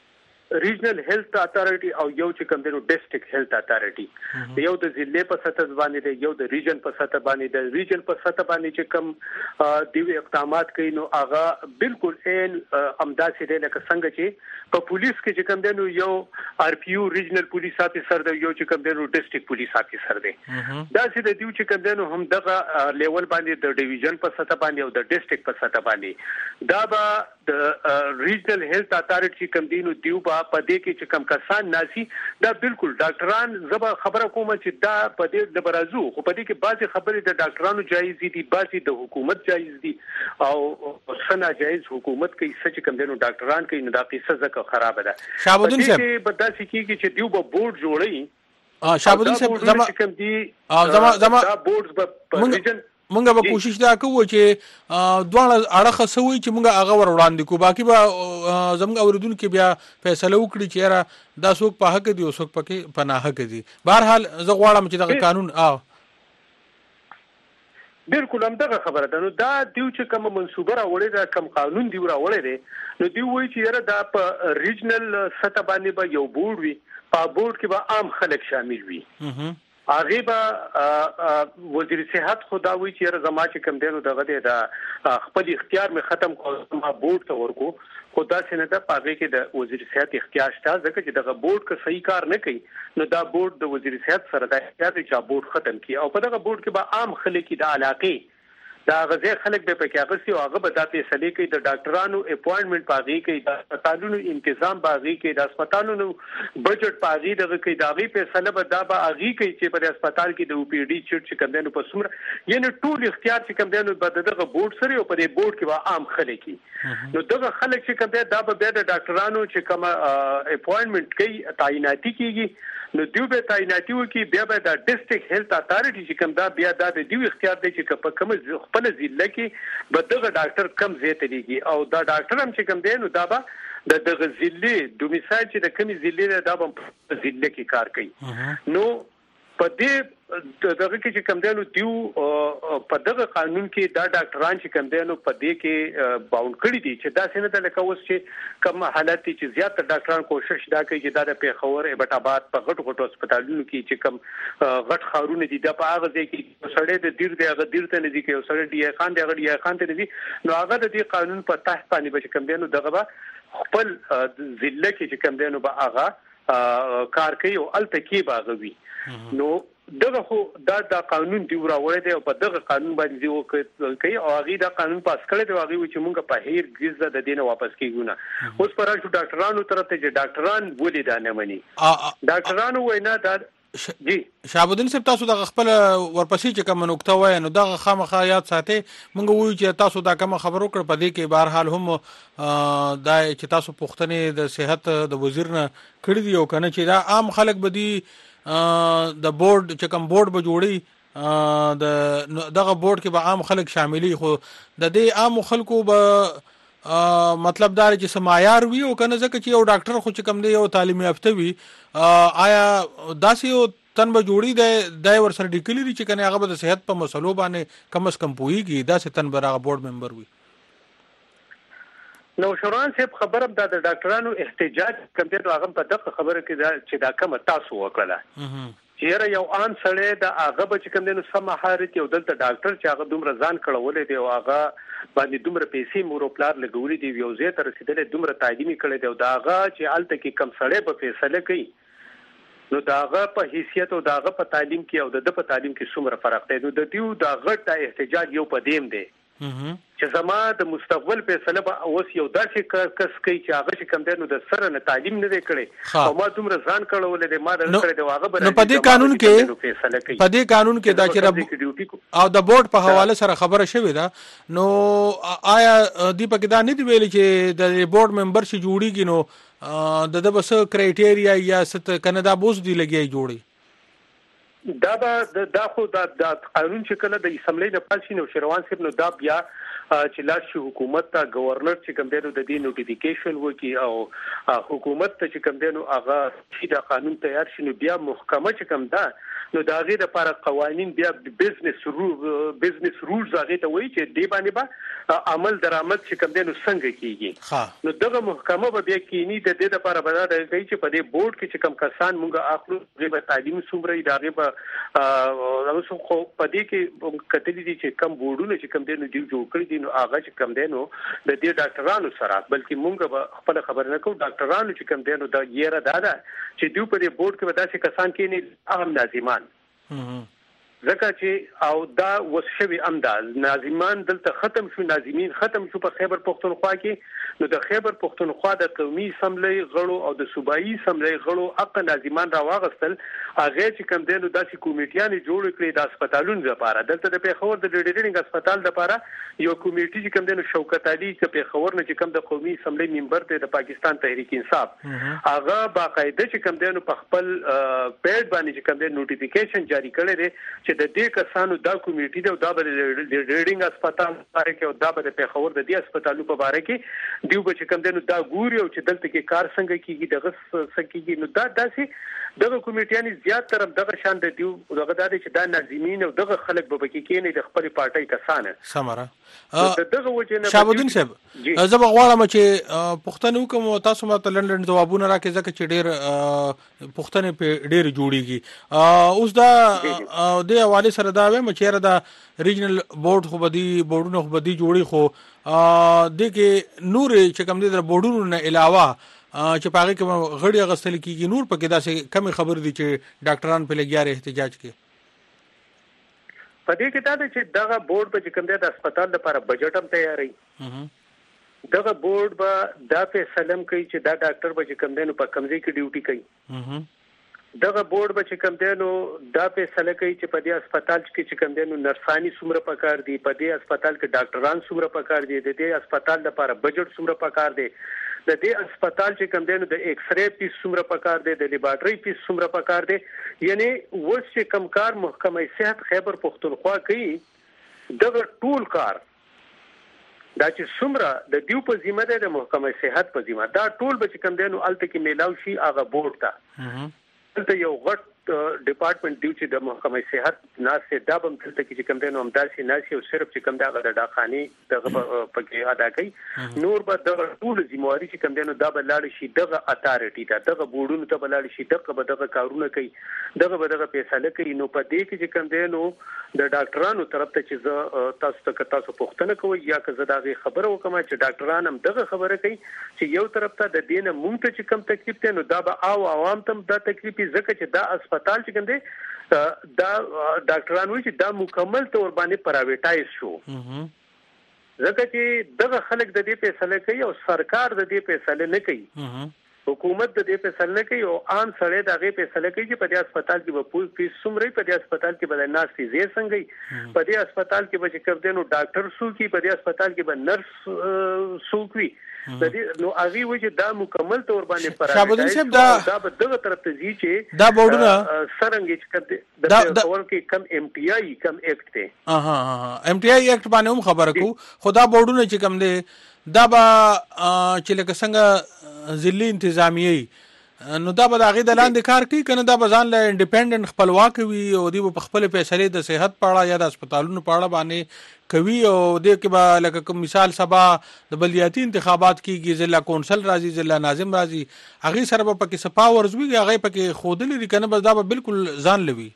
ریجنل هیلث اتھارټي او یو چې کوم دی ډیسټریکټ هیلث اتھارټي یو د ضلع په سطح باندې دی یو د ریجن په سطح باندې دی ریجن په سطح باندې چې کوم دی اقدامات کوي نو هغه بالکل ان امداسي دی لکه څنګه چې په پولیس کې چې کوم دی نو یو آر پی یو ریجنل پولیس افیسر دی یو چې کوم دی نو ډیسټریکټ پولیس افیسر دی دا چې د دیو چې کوم دی نو هم دغه لیول باندې د ډیویژن په سطح باندې او د ډیسټریکټ په سطح باندې دا به د ریجنل هیلث اتھارټي کوم دی نو دیو په پدې کې چې کم کسان ناسي دا بالکل ډاکټران زبا خبره کوم چې دا پدې د برازو خو پدې کې بعضي خبرې د ډاکټرانو جایز دي بعضي د حکومت جایز دي او سنا جایز حکومت کوي چې کوم دی نو ډاکټران کوي نو دا قصه زکه خراب ده شابودین صاحب چې بداسي کیږي چې دیو په بورډ جوړي ا شابودین صاحب زما کوم دی زما زما دا بورډز په ریجن مونږ به کوشش دا کوو چې دوه اړخه سوي چې مونږ هغه ور وړاندې کو باقي به زموږ اوریدونکو بیا فیصله وکړي چې را دا څوک په حق دي او څوک پکې پناه حق دي بهر حال زه غواړم چې دا قانون او بالکل هم دغه خبره ده نو دا دیو چې کوم منسوبه راوړي دا کوم قانون دی راوړي دي نو دی وایي چې دا په ریجنل سطح باندې به یو بورډ وي په بورډ کې به عام خلک شامل وي هغه به وزیر صحت خدا وی چې زما چې کم دینو دغه د خپل اختیار می ختم کوم ما بورډ ته ورکو خدا سينه د پاګه کې د وزیر صحت اختیار شته ځکه چې دغه بورډ که صحیح کار نه کوي نو دا بورډ د وزیر صحت سره د اختیار چې بورډ ختم کی او په دغه بورډ کې به عام خلک د علاقې دا غزه خلک به پکې اغسي او هغه به د فیصله کوي د ډاکټرانو اپوینټمنټ پاغي کوي د هسپتالونو تنظیم باغي کوي د هسپتالونو بجټ پاغي دغه کوي دا غي فیصله به دا به اغي کوي چې په هسپتال کې د او پی ډي چټ چې کوم دنو په سمره یعنی ټول اختیار چې کوم دنو به دغه بورډ سره او په دې بورډ کې به عام خلک نو دغه خلک چې کوم دا به بیا د ډاکټرانو چې کوم اپوینټمنټ کوي تعیناتي کیږي نو دیو به تعیناتي وکي بیا به د ډیسټریکټ هیلث اتھارټي چې کوم دا بیا د دیو اختیار دی چې په کوم خپل ضلع کې به دغه ډاکټر کم زیات دیږي او دا ډاکټر هم چې کوم دی نو دا به د دغه ضلع ډومیسایل چې د کومي ضلع دا په ضلع کې کار کوي نو په دې دغه کې چې کوم دی نو دیو په دغه قانون کې دا ډاکټران چې کوم دی نو په دې کې باوند کړی دي چې دا څنګه د لکه اوس چې کوم حالت چې زیات ډاکټران کوشش دا کوي چې دا د پیښور ایبټ آباد په غټ غټ هسپتالونو کې چې کوم غټ خارونه دي د په هغه ځای کې سړی د دیر دی هغه دیر ته نه دي کې سړی دی خان دی هغه دی خان ته نه دي نو هغه د دې قانون په تحت باندې به کوم دی نو دغه خپل ضلع کې چې کوم دی نو به هغه کار کوي او الته کې باغوي نو دغه خو دا د قانون دی راوړی دی او په دغه قانون باندې دی وکړي او هغه دا قانون پاس کړی دی هغه چې مونږ په هیر ګیزه د دینه واپس کیږو نه اوس پر شو ډاکټرانو طرف ته چې ډاکټران ولې دا نه مني ډاکټرانو وینا دا جی شابودین صاحب تاسو د خپل ورپسې چې کوم نقطه وای نو دغه خامخا یاد ساتي مونږ وایو چې تاسو دا کوم خبرو کړ په دې کې بهر حال هم دا چې تاسو پوښتنه د صحت د وزیر نه کړی دی او کنه چې دا عام خلک بدی د بورډ چې کوم بورډ به جوړي د دغه بورډ کې به عام خلک شاملي خو د دې عام خلکو به مطلب دا چې سمایار وي او کنه ځکه چې یو ډاکټر خو چې کوم دی یو تعلیمي یافته وي آیا داسې یو تن به جوړي د دای ور سره ډیکلی چې کنه هغه به د صحت په مسلو باندې کم از کم پويږي داسې تن به هغه بورډ ممبر وي نو شوران صاحب خبره د ډاکټرانو احتجاج کوم دی هغه په دغه خبره کې چې دا کوم تاسو وکړه چیرې یو عام سړی د هغه به چې کوم دی نو سم مهارت یو دلته ډاکټر چې هغه دومره ځان کړولې دی او هغه باندې دومره پیسې مور او پلار لګولې دی یو ځای ته رسیدلې دومره تعلیمي کړې دی او دا هغه چې الته کې کم سړی په فیصله کوي نو دا هغه په حیثیت او دا هغه په تعلیم کې او د په تعلیم کې څومره فرق دی نو د دیو دا غټ احتجاج یو پدیم دی چې زما د مستقبل فیصله به اوس یو داسې کس کوي چې هغه چې کوم دی نو د سره نه تعلیم نه دی کړی او ما دومره ځان کړولې دی ما د کړی دی هغه به نو په دې قانون کې په دې قانون کې دا چې او د بورډ په حواله سره خبره شوې ده نو آیا دی په کې دا نه دی ویل چې د بورډ ممبر شي جوړیږي نو د د بس کرایټیریا یا ست کنه دا بوز دی لګي جوړي دا به دا خو دا د قانون چې کله د اسمبلی نه پاس شي نو شروان صاحب نو دا بیا چې لاش حکومت ته گورنر چې کوم دی نو د دې نوټیفیکیشن وکي او حکومت ته چې کوم دی نو هغه چې دا قانون تیار شي نو بیا محکمه چې کوم دا نو دا غي د لپاره قوانين بیا بزنس رول بزنس رولز هغه ته وایي چې دی باندې با عمل درآمد چې کوم دی نو څنګه کیږي. نو دغه محکمه به بیا کینی د دې لپاره به دا کوي چې په دې بورډ کې چې کوم کسان مونږه اخلو د تعلیم څومره ادارې به هغه خو په دې کې کتلې دي چې کوم بورډونه چې کوم دی نو جوړ کړی دي نو هغه چې کوم دی نو د دې ډاکټرانو سره بلکې مونږ به خپل خبر نه کوو ډاکټرانو چې کوم دی نو دا یې را ده چې دوی په دې بورډ کې به داسې کسان کې نه اهم ناظمان ځکه چې او دا وسشوي امدال ناظمان دلته ختم شو ناظمین ختم شو په خیبر پختونخوا کې نو د خیبر پختونخوا د قومي سملې غړو او د صوبایي سملې غړو حق ناظمان را واغستل هغه چې کوم دینو داسې کمیټیانې جوړ کړې د هسپتالونو لپاره دلته د پیښور د ډیډینګ هسپتال لپاره یو کمیټي چې کوم دینو شوکت علي چې پیښور نه چې کوم د قومي سملې ممبر دی د پاکستان تحریک انصاف هغه باقاعده چې کوم دینو په خپل پیډ باندې چې کوم دینو نوټیفیکیشن جاری کړی دی چې د دې کسانو دا کمیټي دی او دا د ډیډینګ هسپتال لپاره کې او دا د پیښور د دې هسپتالو په اړه کې دیو به چې کوم دینو دا ګوري او چې دلته کې کار څنګه کیږي دغه سکیږي نو دا داسې دغه کمیټیانی زیات طرف دغه شان د دیو دغه د چې دا ناظمین او دغه خلک به پکې کې نه د خپل پارټي کسانه سمره دغه وجه شابودین صاحب زه به غواړم چې پښتنو کوم تاسو ماته لنډ جوابونه راکړئ ځکه چې ډېر پښتنې په ډېر جوړیږي اوس دا د حواله سره دا وایم چې را دا ریجنل بورډ خو بدی بورډونه خو بدی جوړي خو د کې نور چې کوم دي د بورډونو نه علاوه چې پاره کې غړي غسل کیږي نور پکې داسې کم خبر دي چې ډاکټران په لګیاره احتجاج کوي په دې کې دا چې دغه بورډ په کوم د هسپتال لپاره بجټ هم تیاري دغه بورډ به دا فیصله کوي چې دا ډاکټر به کوم دینو په کمزې کې ډیوټي کوي دغه بورډ به چې کوم دینو دا فیصله کوي چې په دې هسپتال کې چې کوم دینو نرسانی څومره پکار دي په دې هسپتال کې ډاکټران څومره پکار دي د دې هسپتال لپاره بجټ څومره پکار دي د دې هسپتال چې کوم دینو د ایکس ری پیس څومره پکار دي د لیبارټری پیس څومره پکار دي یعنی وڅ چې کمکار محکمه صحت خیبر پختونخوا کوي دغه ټول کار دا چې څومره د دیو په ذمہ ده د محکمه صحت په ذمہ دا ټول به چې کوم دینو الته کې میلاو شي هغه بورډ ته دلته یو غټ ډپارټمنټ دیو چې د محکمه صحت ناسه دا به دلته کې کوم دینو همداسي ناسي او صرف چې کوم دا د ډاخاني دغه پکې ادا کوي نور به د ټول ذمہواری چې کوم دینو دا به لاړ شي دغه اتارټي دا دغه بورډونو ته به لاړ شي دغه به دغه کارونه کوي دغه به دغه فیصله کوي نو په دې کې چې کوم دینو د ډاکټرانو طرف ته چې تاسو ته تاسو پوښتنه کوي یا که زه دا خبره وکم چې ډاکټران هم دغه خبره کوي چې یو طرف ته د دینه مونږ ته چې کوم تکلیف ته نو دا به او عوام ته دا تکلیف ځکه چې دا هسپتال چې کوم دی دا ډاکټران وایي چې دا مکمل تور باندې پرایویټایز شو ځکه چې دغه خلک د دې فیصله کوي او سرکار د دې فیصله نه کوي حکومت د دې فیصله نه کوي او عام سړی د هغه فیصله کوي چې په دې هسپتال کې به پوز فیس څومره په دې هسپتال کې به ناس فیزې څنګه په دې هسپتال کې به چې کوم دینو ډاکټر سو کې په دې هسپتال کې به نرس سو کوي د دې نو هغه وایي چې دا مکمل تور باندې پرایویټایز دا دا به دغه طرف ته ځي چې دا بورډونه سرنګ چې کوم د ډول کې کم ایم ټي آی کم ایکټ ته ها ها ایم ټي آی ایکټ باندې هم خبره کو خدا بورډونه چې کوم دي دا به چې لکه څنګه ځلي انتظامیه نو دا به د هغې د لاندې کار کوي که نه دا به ځان له انډیپینډنټ خپلواک وي او دوی به په خپلې فیصلې د صحت په اړه یا د هسپتالونو په اړه باندې کوي او دې کې به لکه کوم مثال سبا د بلدیاتي انتخابات کېږي ضلع کونسل راځي ضلع ناظم راځي هغې سره به پکې څه پاورز وي هغې پکې ښودلي دي که نه بس دا به بالکل ځان لوي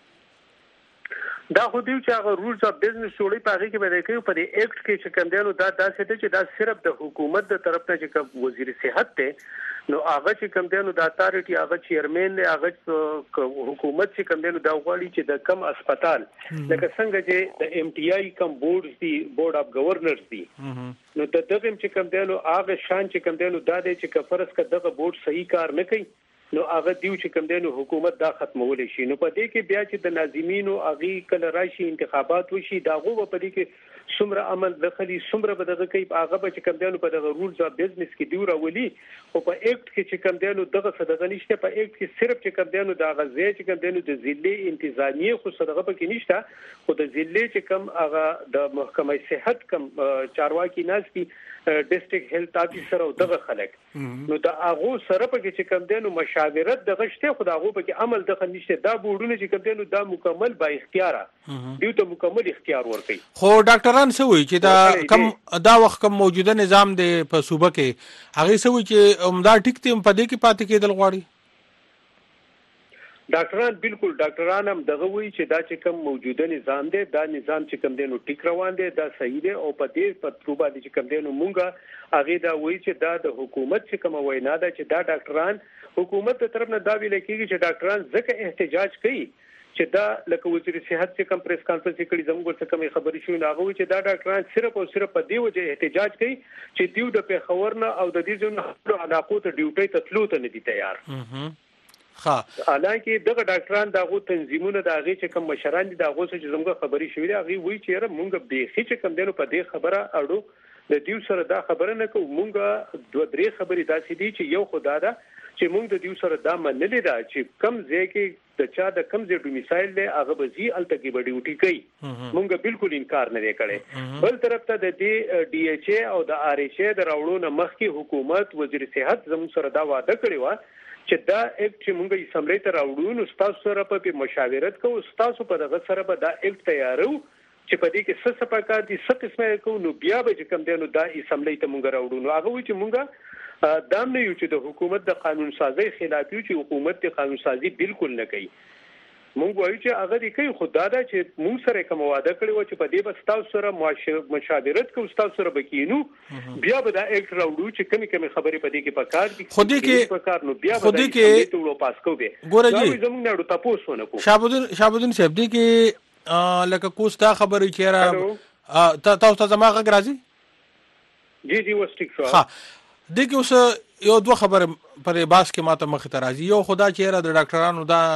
دا خو دیو چې هغه رولز اف بزنس جوړي په هغه کې به کوي په دې ایکټ کې چې کوم دی نو دا داسې دی چې دا صرف د حکومت د طرف نه چې وزیر صحت ته نو هغه چې کوم دی نو د اتارټي هغه چیرمن دی هغه حکومت چې کوم دی نو دا غواړي چې د کم هسپتال لکه څنګه چې د ایم ټي آی کم بورډز دی بورډ اف گورنرز دی نو د دغه چې کوم دی نو هغه شان چې کوم دی نو دا دی چې کفرس کا دغه بورډ صحیح کار نه کوي نو هغه دیو چې کوم دی نو حکومت دا ختمول شي نو په دې کې بیا چې د ناظمینو هغه کله راشي انتخابات وشي دا غو په دې کې څومره عمل دخلي څومره به دغه کوي هغه به چې کوم دی نو په دغه رولز اف بزنس کې دی راولي او په ایکټ کې چې کوم دی نو دغه صدقه نشته په ایکټ کې صرف چې کوم دی نو دا غزه چې کوم دی نو د ضلع انتظامیه خو صدقه پکې نشته خو د ضلع چې کوم هغه د محکمه صحت کوم چارواکي ناس دي ډیسټریکټ هیلث افیسر او دغه خلک نو دا هغه سره په کې چې کوم دینو مشاورت دغه شته خو دا هغه په کې عمل دغه نشته دا بورډونه چې کوم دینو دا مکمل با اختیار دی ته مکمل اختیار ورکړي خو ډاکټران څه وایي چې دا کم دا وخت کم موجوده نظام دی په صوبه کې هغه څه وایي چې عمده ټیک ته په دې کې پاتې کېدل غواړي ډاکټران بالکل ډاکټران هم دغه وایي چې دا چې کوم موجوده نظام دی دا نظام چې کوم دی نو ټیک روان دی دا صحیح دی او په دې په تر باندې چې کوم دی نو مونږه هغه دا وایي چې دا د حکومت چې کوم وینا ده چې دا ډاکټران حکومت تر طرف نه دا ویل کېږي چې ډاکټران ځکه احتجاج کوي چې دا لکه وزیر صحت چې کوم پریس کانفرنس کړي زموږ څخه کومه خبرې شوې هغه چې دا ډاکټران صرف او صرف په دې وجه احتجاج کوي چې دیو د پیښور نه او د دې ځینو علاقو ته ډیوټي ته تلو ته نه دي تیار ها حالانکه دغه ډاکټران دغه تنظیمونه د هغه چې کوم مشران دي دغه څه چې زموږ خبرې شوې دي هغه وایي چې موږ به هیڅ کم دینو په دې خبره اړو د دیو سره دا خبره نه کوو موږ دوه درې خبرې داسې دي چې یو خدا دا چې موږ د دیو سره دا منلې ده چې کم ځای کې د چا د کم ځای ډومیسایل دی هغه به زی الته کې به ډیوټي کوي موږ بالکل انکار نه کړي بل طرف ته د دې ډي ایچ ای او د آر ایچ ای د راوړو نه مخکې حکومت وزیر صحت زموږ سره دا وعده کړی و چې دا اکټ چې موږ یې سملې ته راوړو نو تاسو سره په مشاورت کوو تاسو په دغه سره به دا اکټ تیارو چې په دې کې څه څه پکار دي څه قسمه کوو نو بیا به چې کوم دی نو دا یې سملې ته موږ راوړو نو هغه وایي چې موږ دا نه یو چې د حکومت د قانون سازي خلاف یو چې حکومت د قانون سازي بالکل نه کوي مونږ وایو چې هغه دې کوي خدای دا چې مونږ سره کوم وعده کړی و چې په دې بس تاسو سره مشاورت کوو تاسو سره بکینو بیا به دا اکټ راوړو چې کمی کمی خبرې په دې کې پکار دي خو دې کې پکار نو بیا به دې کې ټولو پاس کوو به ګوره جی زموږ نه ډو تاسو نه کوو شابودین شابودین صاحب دې کې لکه کوستا خبرې چیرې تاسو ته زما غږ راځي جی جی وستیک شو ها دې کې اوس یو دوه خبره پرې باس کې ماته مخ ته راځي یو خدا چیرې د ډاکټرانو دا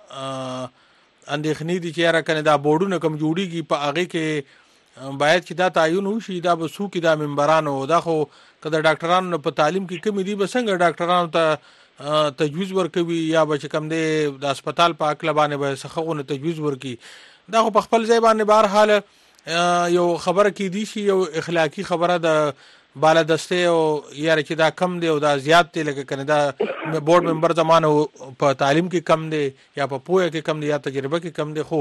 اندېخنې دي چې را کنه دا بورډونه کم جوړیږي په هغه کې باید چې دا تعین وشي دا به سو کې دا منبرانو دا خو کله ډاکټرانو په تعلیم کې کمی دي به څنګه ډاکټرانو ته تجویز ورکوي یا به چې کم دي د هسپتال په اکل باندې به څخهونه تجویز ورکي دا خو په خپل ځای باندې بهر حال یو خبره کې دي شي یو اخلاقی خبره د بالادسته او یاره چې دا کم دی او دا زیات دی لکه کنه دا بورډ ممبر زمانه په تعلیم کې کم دی یا په پوهه کې کم دی یا تجربه کې کم دی خو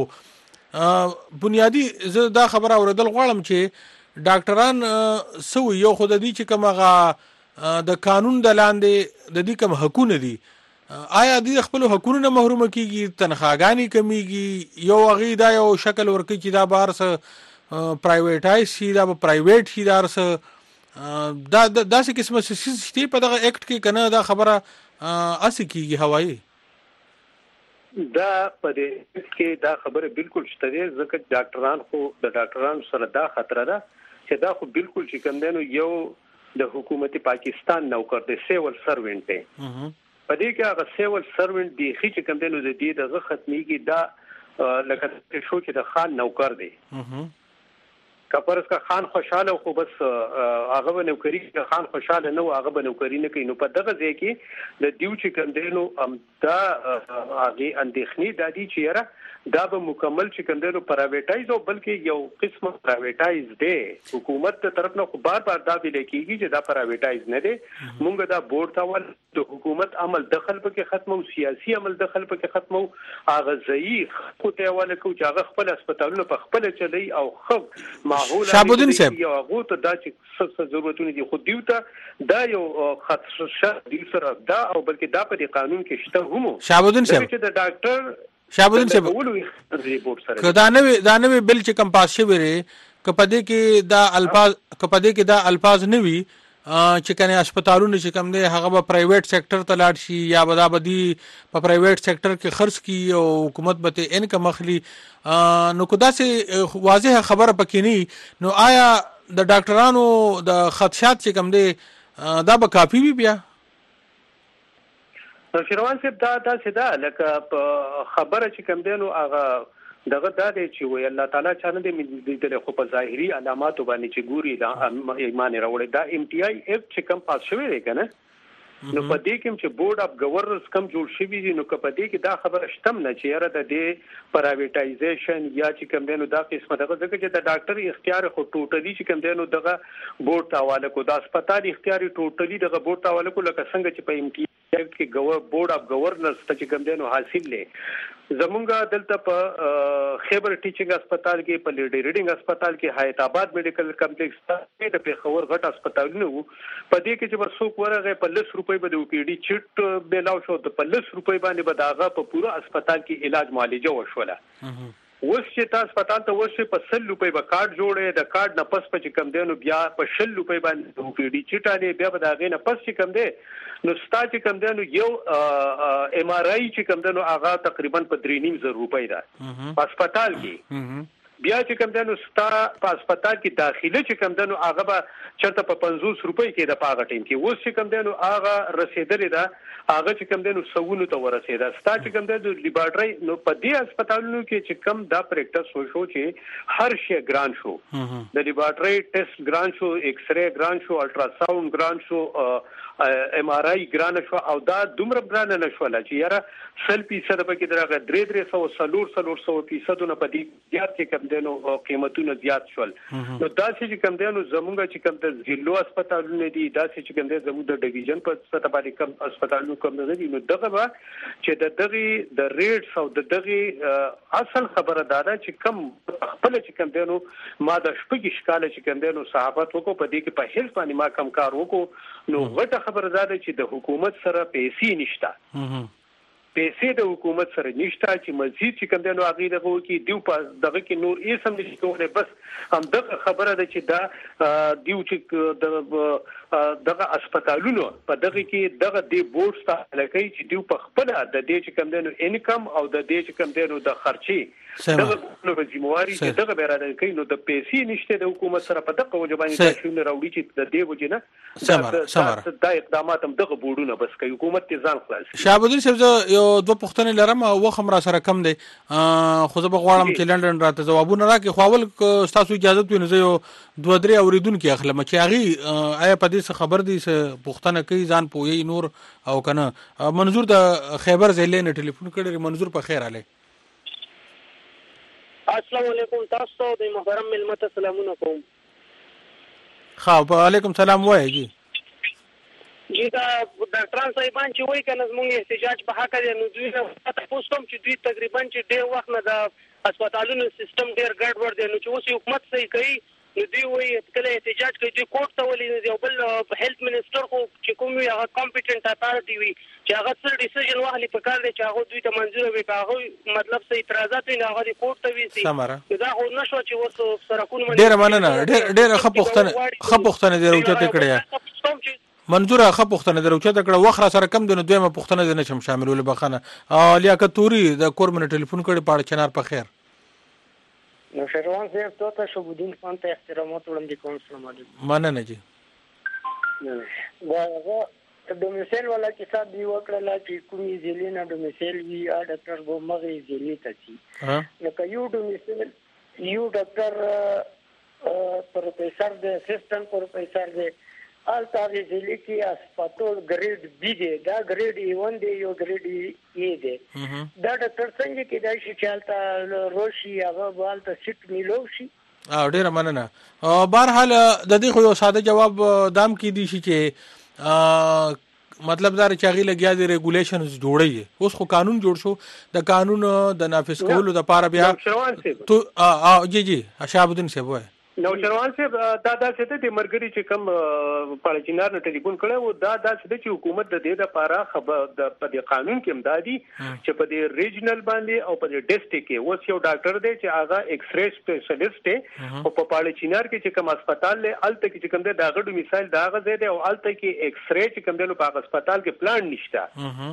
بنیادی زه دا خبره اوریدل غواړم چې ډاکټران سو یو خود دي چې کومه د قانون د لاندې د دې کوم حقونه دي آیا د خپل حقوقو نه محروم کیږي تنخواګانی کمیږي یو غي دا یو شکل ورکړي چې دا بار سره پرایویټایز شي دا پرایویټ شي دار سره دا داسې قسمه سیستم په دغه اکټ کې کنه دا خبره اسی کیږي هوایي دا په دې کې دا خبره بالکل شته دي ځکه ډاکټران خو د ډاکټرانو سره دا خطر ده چې دا خو بالکل چې کوم دینو یو د حکومت پاکستان نوکر دی سیول سروینټ دی په دې کې هغه سیول سروینټ دی چې کوم دینو د دې دغه ختميږي دا لکه شو چې د خان نوکر دی کپرس کا خان خوشاله خو بس هغه به نوکری خان خوشاله نه هغه به نوکری نه کوي نو په دغه ځای کې د دیو چې کندینو ام دا هغه اندېخنی د دې چیرې دا به مکمل چې کندینو پرایویټایز او بلکې یو قسم پرایویټایز دی حکومت تر طرف نه خو بار بار دا ویل کېږي چې دا پرایویټایز نه دی مونږ دا بورډ تاول د حکومت عمل دخل پکې ختمو سیاسي عمل دخل پکې ختمو هغه ځای خو ته ول کو چې هغه خپل هسپتالونه په خپل چلی او خب شابودین صاحب یو هغه ته دا چې څه ضرورتونه دي خو دیو ته دا یو خاصه دی سره دا او بلکې دا په قانون کې شته هم شابودین صاحب چې د ډاکټر شابودین صاحب کدا نه دا نه بل چې کم پاس شوی ری کپدې کې دا الفاظ کپدې کې دا الفاظ نه وي چې کنه هسپتالونه چې کم دي هغه به پرایویټ سېکټر ته لاړ شي یا به بدی په پرایویټ سېکټر کې خرڅ کی او حکومت به انکم اخلي نو کدا سي واضح خبره پکې نه نو آیا د ډاکټرانو د خدشات چې کم دي دا به کافي وي بیا شروان صاحب دا دا سدا لکه خبره چې کم دینو هغه دغه دا دی چې وی الله تعالی چانه دې د خو په ظاهري علامات باندې چې ګوري دا ایمان راوړي دا ام ټي آی اف چې کم پاس شوی دی کنه نو په دې کې چې بورډ اف گورنرز کم جوړ شوی دي نو په دې کې دا خبره شتم نه چې یاره د دې پرایویټایزیشن یا چې کوم دینو دا قسمه دغه ځکه چې د ډاکټر اختیار خو ټوټلی چې کوم دینو دغه بورډ تاواله کو د هسپتال اختیار ټوټلی دغه بورډ تاواله کو لکه څنګه چې په امتیاز کې ګور بورډ اف گورنرز ته چې کوم دینو حاصل لې زمونږه دلته په خیبر ټیچینګ هسپتال کې په لیډي ریډینګ هسپتال کې حیات آباد میډیکل کمپلیکس ته د پیښور غټ هسپتالونه وو په دې کې چې ورڅوک ورغه په لس روپۍ به د او پی ډي چټ بیلاو شو د په لس روپۍ باندې به داغه په پوره هسپتال کې علاج معالجه وشوله اوس چې تاسو هسپتال ته ورشئ په سل روپۍ به کارت جوړې د کارت نه پس په چې کم دینو بیا په شل روپۍ باندې او پی ډي چټ اله بیا به داغه نه پس چې کم دی نو ستا چې کم دینو یو ایم آر آی چې کم دینو هغه تقریبا په درې نیم زر روپۍ ده په هسپتال کې بیا چې کم دنو ستا په هسپتال کې داخله چې کم دنو هغه به چرته په پنځوس روپۍ کې د پاغه ټیم کې اوس چې کم دنو هغه رسیدلې ده هغه چې کم دنو سوونو ته ورسېده ستا چې کم دنو لیبارټري نو په دې هسپتالونو کې چې کم دا پریکټس شو شو چې هر شی ګران شو د لیبارټري ټیسټ ګران شو ایکس ری ګران شو الټراساوند ګران شو ایم آر آی ګران شو او دا دومره ګران نه شو چې یاره سل فیصد پکې درغه درې درې سو سلور سلور سو فیصدونه په دې زیات کې کم دنو قیمتونه زیات شول نو دا چې کم دنو زمونږ چې کم د ضلع هسپتالونه دي دا چې کم د زموږ د ډیویژن په سطح باندې کم هسپتالونه کم نه دي نو دغه به چې د دغه د ریټس او د دغه اصل خبره دا ده چې کم خپل چې کم دنو ما د شپږ شکاله چې کم دنو صحافت وکړو په دې کې په هیڅ باندې ما کم کار وکړو نو غټه خبره ده چې د حکومت سره پیسې نشته پیسې د حکومت سره نشته چې مزید چې کوم دنو هغه دغه کې دیو په دغه کې نور یې سم نشي کولای بس هم دغه خبره ده چې دا دیو چې د دغه هسپتالونو په دغه کې دغه دی بورډ ستاسو لکه چې دیو په خپل د دې چې کوم دنو انکم او د دې چې کوم دنو د خرچي دغه نو ذمہواری چې دغه بیره کوي نو د پیسې نشته د حکومت سره په دغه وجبانی تاسو نه راوړي چې د دې وجنه سمره سمره دا اقدامات هم دغه بورډونه بس کوي حکومت ته ځان خلاص شعبالدین صاحب یو دوه پوښتنې لرم او وخت را سره کم دی خو زه به غواړم چې لندن راته ځوابونه راکړي خو اول تاسو اجازه وي نو زه یو دوه درې اوریدونکو اخلم چې هغه آیا په دې خبر دي چې پوښتنه کوي ځان پوي نور او کنه منظور د خیبر ضلع نه ټلیفون کړی منظور په خیر علي السلام علیکم تاسو د محترم ملمت سلامونه کوم خو وعلیکم سلام وایي جی جی دا ډاکټران صاحبان چې وایي کنه زموږ احتجاج په حق دی نو دوی تاسو کوم چې دوی تقریبا چې ډېر وخت نه د هسپتالونو سیستم ډېر ګډوډ دی نو چې اوس حکومت صحیح کوي نو دوی وایي کله احتجاج کوي دوی کوټ ته ولې دی بل هیلث منسٹر خو چې کوم وي هغه کمپیټنټ اتارټي وي چې هغه څه ډیسیژن واخلي په کار دی چې هغه دوی ته منظور وي هغه مطلب څه اعتراضات وي هغه کوټ ته وي سي دا خو نشو چې اوس سرکونه ډېر مننه ډېر ډېر خپوختنه خپوختنه دی روچته کړی منظور خپوختنه دی روچته کړه وخت سره کم دی نو دویمه پوښتنه دی نشم شاملول بخنه لیاقت توري د کورمن ټلیفون کړي پاړ چنار په خیر نو شروان صاحب ته تاسو بدون خان ته احترامات وړاندې کوم السلام علیکم مننه جی دا هغه ډومیسیل ولا چې صاحب دی وکړه چې کومي ځلینا ډومیسیل وی ا ډاکټر بو مغه ځلی ته چی نو کيو ډومیسیل یو ډاکټر پروفیسر د اسسټنټ پروفیسر دی الته ځلی کې هسپتال ګریډ بي دی دا ګریډ ای ون دی یو ګریډ ای دی دا ډاکټر څنګه کې دا شي چالتا روشي هغه بالته سیټ میلو شي او ډیره مننه بهرحال د دې خو یو ساده جواب دام کې دي شي چې مطلب دا چې هغه لګیا دي ریګولیشنز جوړي اوس خو قانون جوړ شو د قانون د نافذ کولو د لپاره بیا تو ا جی جی شعبالدین صاحب وای نو شروان صاحب دا دا چې د مرګري چې کم پالچینار نه ټلیفون کړو دا دا چې حکومت د دې لپاره خبر د په قانون کې امدادي چې په دې ریجنل باندې او په دې ډیسټریکټ کې اوس یو ډاکټر دی چې هغه ایکس ری سپیشلیست دی او په پالچینار کې چې کوم هسپتال له الته کې چې کوم دی دا غړو مثال دا غځي دی او الته کې ایکس ری چې کوم دی په هسپتال کې پلان نشته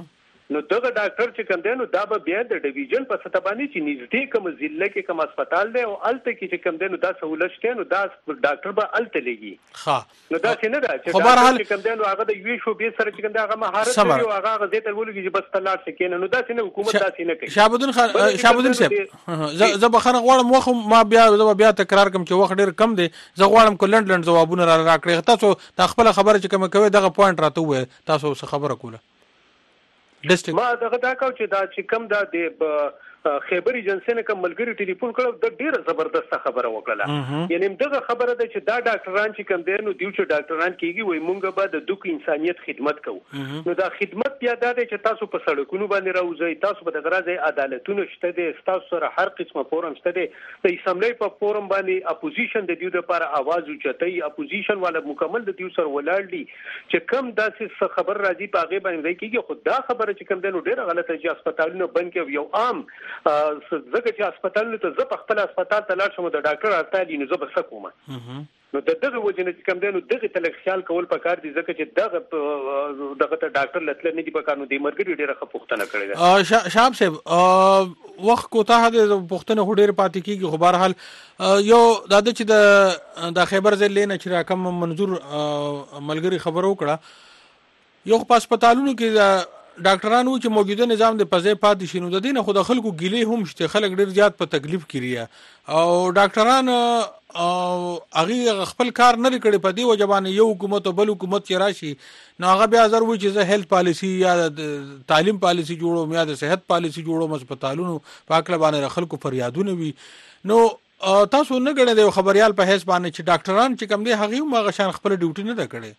نو دغه ډاکټر چې کوم دی نو دا به بیا د ډیویژن په سطح باندې چې نږدې کوم ضلع کې کوم هسپتال دی او الته کې چې کوم دی نو دا سہولت شته نو دا ډاکټر به الته لګي ها نو دا څنګه دا چې ډاکټر چې کوم دی نو هغه د یو شوبې سره چې کوم دی هغه مهارت لري او هغه هغه دې ته ولګي چې بس تلاړ شي کنه نو دا څنګه حکومت دا څنګه کوي شابودین خان شابودین صاحب زه بخنه غواړم وخت ما بیا زه بیا تکرار کوم چې وخت ډیر کم دی زه غواړم کولند لند جوابونه را راکړي تاسو د خپل خبره چې کوم کوي دغه پوینټ راته وای تاسو څه خبره کوله ما دغه دا کو چې دا چې کم دا د خیبر ایجنسی نه کوم ملګری ټلیفون کړو د ډیره زبردست خبره وکړه یعنی دغه خبره ده چې دا ډاکټران چې کوم دی نو دیو چې ډاکټران کیږي وای مونږ به د دوک انسانيت خدمت کوو نو دا خدمت بیا دا دی چې تاسو په سړکونو باندې راوځي تاسو به د غراځي عدالتونو شته دي تاسو سره هر قسمه فورم شته دي د اسمبلی په فورم باندې اپوزیشن د دیو لپاره आवाज اوچتای اپوزیشن والا مکمل د دیو سره ولاړ دي چې کم داسې خبر راځي په هغه باندې کیږي خدا خبره چې کوم دی نو ډیره غلطه چې هسپتالونه بند کې یو عام زګه چې هسپتالونو ته زه په خپل هسپتال ته لاړ شم د ډاکټر اړتیا دي نو زه به څه کوم نو د دغه وجه نه کوم دی نو دغه تل خیال کول پکار دي ځکه چې دغه دغه ته ډاکټر لتل نه دي پکار نو د مرګ ډیره خپوختنه کړی دا شاب صاحب وخت کوته د پښتنه هډیر پاتې کیږي خو بهر حال یو د چې د د خیبر ضلع نه چې راکم منظور ملګری خبرو کړه یو په هسپتالونو کې ډاکټرانو چې موجوده نظام د پځې پاتې شینو د دینه خود خلکو ګیلې هم شته خلک ډیر زیات په تکلیف کړي او ډاکټران او هغه خپل کار نه لري په دی وجبانه یو حکومت او بل حکومت چې راشي نو هغه بیا زر وی چې هیلث پالیسی یا تعلیم پالیسی جوړو یا د صحت پالیسی جوړو هسپتالونو پاکله باندې خلکو فریادونه وي نو تاسو نه غړې د خبريال په هیڅ باندې چې ډاکټران چې کم دي هغه هم هغه شان خپل ډیوټي نه کړي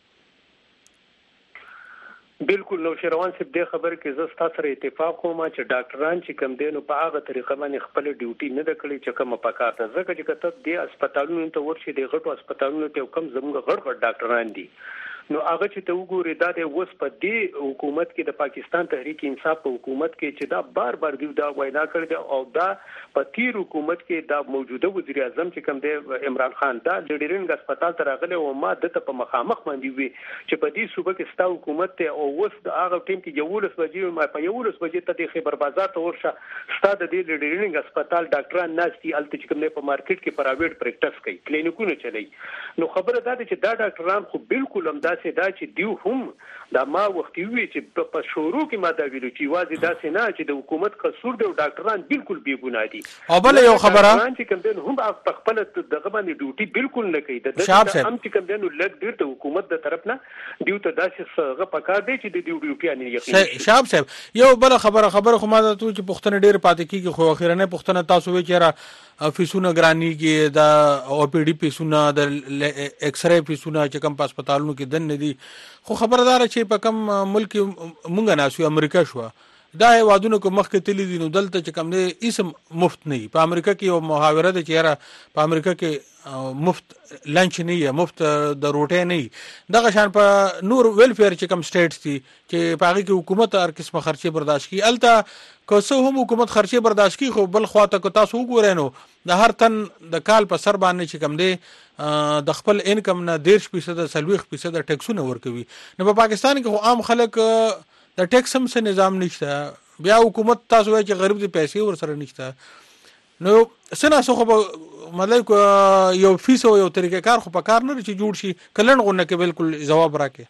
بالکل نو شروان صاحب د خبر کې زه ستاسو سره اتفاق کوم چې ډاکټران چې کم دي نو په هغه طریقه باندې خپل ډیوټي نه کړي چې کوم پکار ده ځکه چې کته د هسپتالونو ته ورشي د غټو هسپتالونو ته کم زموږ غړ غړ ډاکټران دي نو هغه چې ته وګورې دا د اوس په دې حکومت کې د پاکستان تحریک انصاف په حکومت کې چې دا بار بار دی دا وینا کړی دی او دا په تیر حکومت کې دا موجوده وزیر اعظم چې کوم دی عمران خان دا د ډیرنګ هسپتال ته راغلی او ما دته په مخامخ باندې وی چې په دې صوبه کې ستا حکومت ته او اوس د هغه ټیم کې یو لس بجې ما په یو لس بجې ته د خیبر بازار ته ورشه ستا د دې ډیرنګ هسپتال ډاکټران ناشتي الته چې کوم دی په مارکیټ کې پرایویټ پریکټس کوي کلینیکونه چلای نو خبره دا ده چې دا ډاکټران خو بالکل هم داسې دا چې دیو هم دا ما وخت وی چې په شروع کې ما دا ویلو چې واځي دا سينه چې د حکومت قصور دی او ډاکټران بالکل بے ګناه دي او بل یو خبره چې کوم دین هم په خپل دغه باندې ډیوټي بالکل نه کوي د هم چې کوم دین لګ ډیر د حکومت د طرف نه دیو ته داسې څه پکار دی چې د ډیوټي نه یقین شاب صاحب یو بل خبره خبره خو ما ته چې پښتنه ډیر پاتې کیږي خو اخیرنه پښتنه تاسو وی چیرې فیسونه ګرانی کې دا او پی ډی فیسونه د ایکس ری فیسونه چې کوم هسپتالونو کې دن ندي خو خبردار چې په کوم ملک مونږ ناسو امریکا شو دا وادونو کو مخ کې تللی دي نو دلته چې کوم نه اسم مفت نه په امریکا کې یو محاوره ده چې را په امریکا کې مفت لنچ نه یا مفت د روټه نه دغه شان په نور ویلفیر چې کوم سټیټس دي چې په هغه کې حکومت هر قسمه خرچه برداشت کی الته که څه هم حکومت خرچه برداشت کی خو بل خواته کو تاسو وګورئ نو د هر تن د کال په سر باندې چې کوم دی د خپل انکم نه ډیر فیصد سلويخ فیصد ټیکسونه ورکوي نو په پاکستان کې خو عام خلک د ټیکس هم څه نظام نشته بیا حکومت تاسو وایي چې غریب دي پیسې ور سره نشته نو سنا سو خو مطلب یو فیس او یو طریقې کار خو په کار نه چې جوړ شي کلن غونه کې بالکل جواب راکې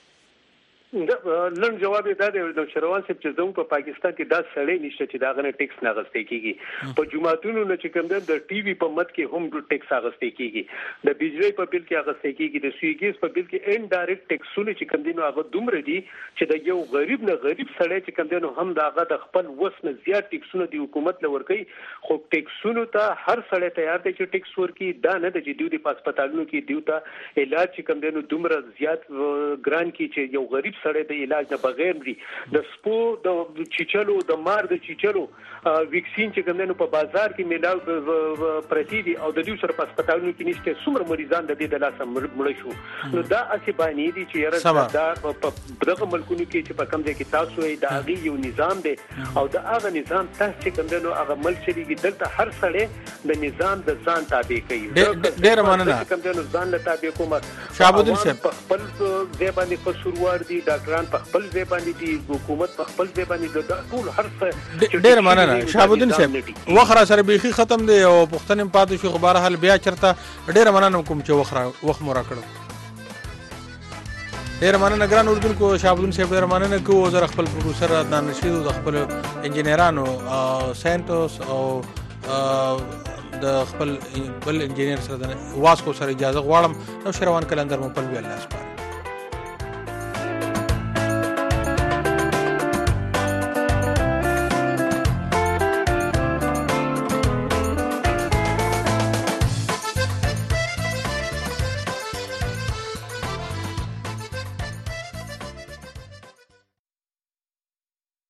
لن جواب دا دی د شروان صاحب چې زموږ په پاکستان کې دا سړی نشته چې دا غنه ټیکس نه غستې کیږي په جمعهتونو نه چې کوم د ټي وي په مت کې هم ټیکس غستې کیږي د بجلی په بل کې غستې کیږي د سویګیز په بل کې ان ډایرکټ ټیکسونه چې کوم دینو هغه دومره دي چې د یو غریب نه غریب سړی چې کوم دینو هم داغه د خپل وس نه زیات ټیکسونه دی حکومت لور کوي خو ټیکسونو ته هر سړی تیار دی چې ټیکس ورکړي دا نه د جدي د هسپتالونو کې دیو ته علاج چې کوم دینو دومره زیات ګران کی چې یو غریب سړی د علاج نه بغیر دی د سپو د چیچلو د مار د چیچلو ویکسین چې کوم نه په بازار کې میلاو پرتی دي او د دې سره په هسپتالونو کې نشته څومره مریضان د دې د لاس مړ شو نو دا اسی باندې دي چې یاره دا په دغه ملکونو کې چې په کوم ځای کې تاسو یې د هغه یو نظام دی او د هغه نظام تاسو چې کوم نو هغه ملک شریږي دلته هر سړی د نظام د ځان تابع کوي ډېر مننه کوم نو ځان له تابع کوم شابودین صاحب خپل ځای باندې قصوروار دي ډاکټران په خپل ځای باندې دي، حکومت په خپل ځای باندې د ټول هر څه. ډېر مننه شهابالدین صاحب، وخت را سره بيخي ختم دی او پښتنې پاتې شو. خبره حل بیا چرته ډېر مننه کوم چې وخت وخت مو را کړو. ډېر مننه ګران اردوونکو. شهابالدین صاحب ډېر مننه کوو. زه خپل پروډوسر عدنان رشید او د خپل انجینرانو سانتوس او د خپل بل انجینر سره د واسکو سره اجازه غواړم. نو شروان کلندر مو په ویل لاس پاره.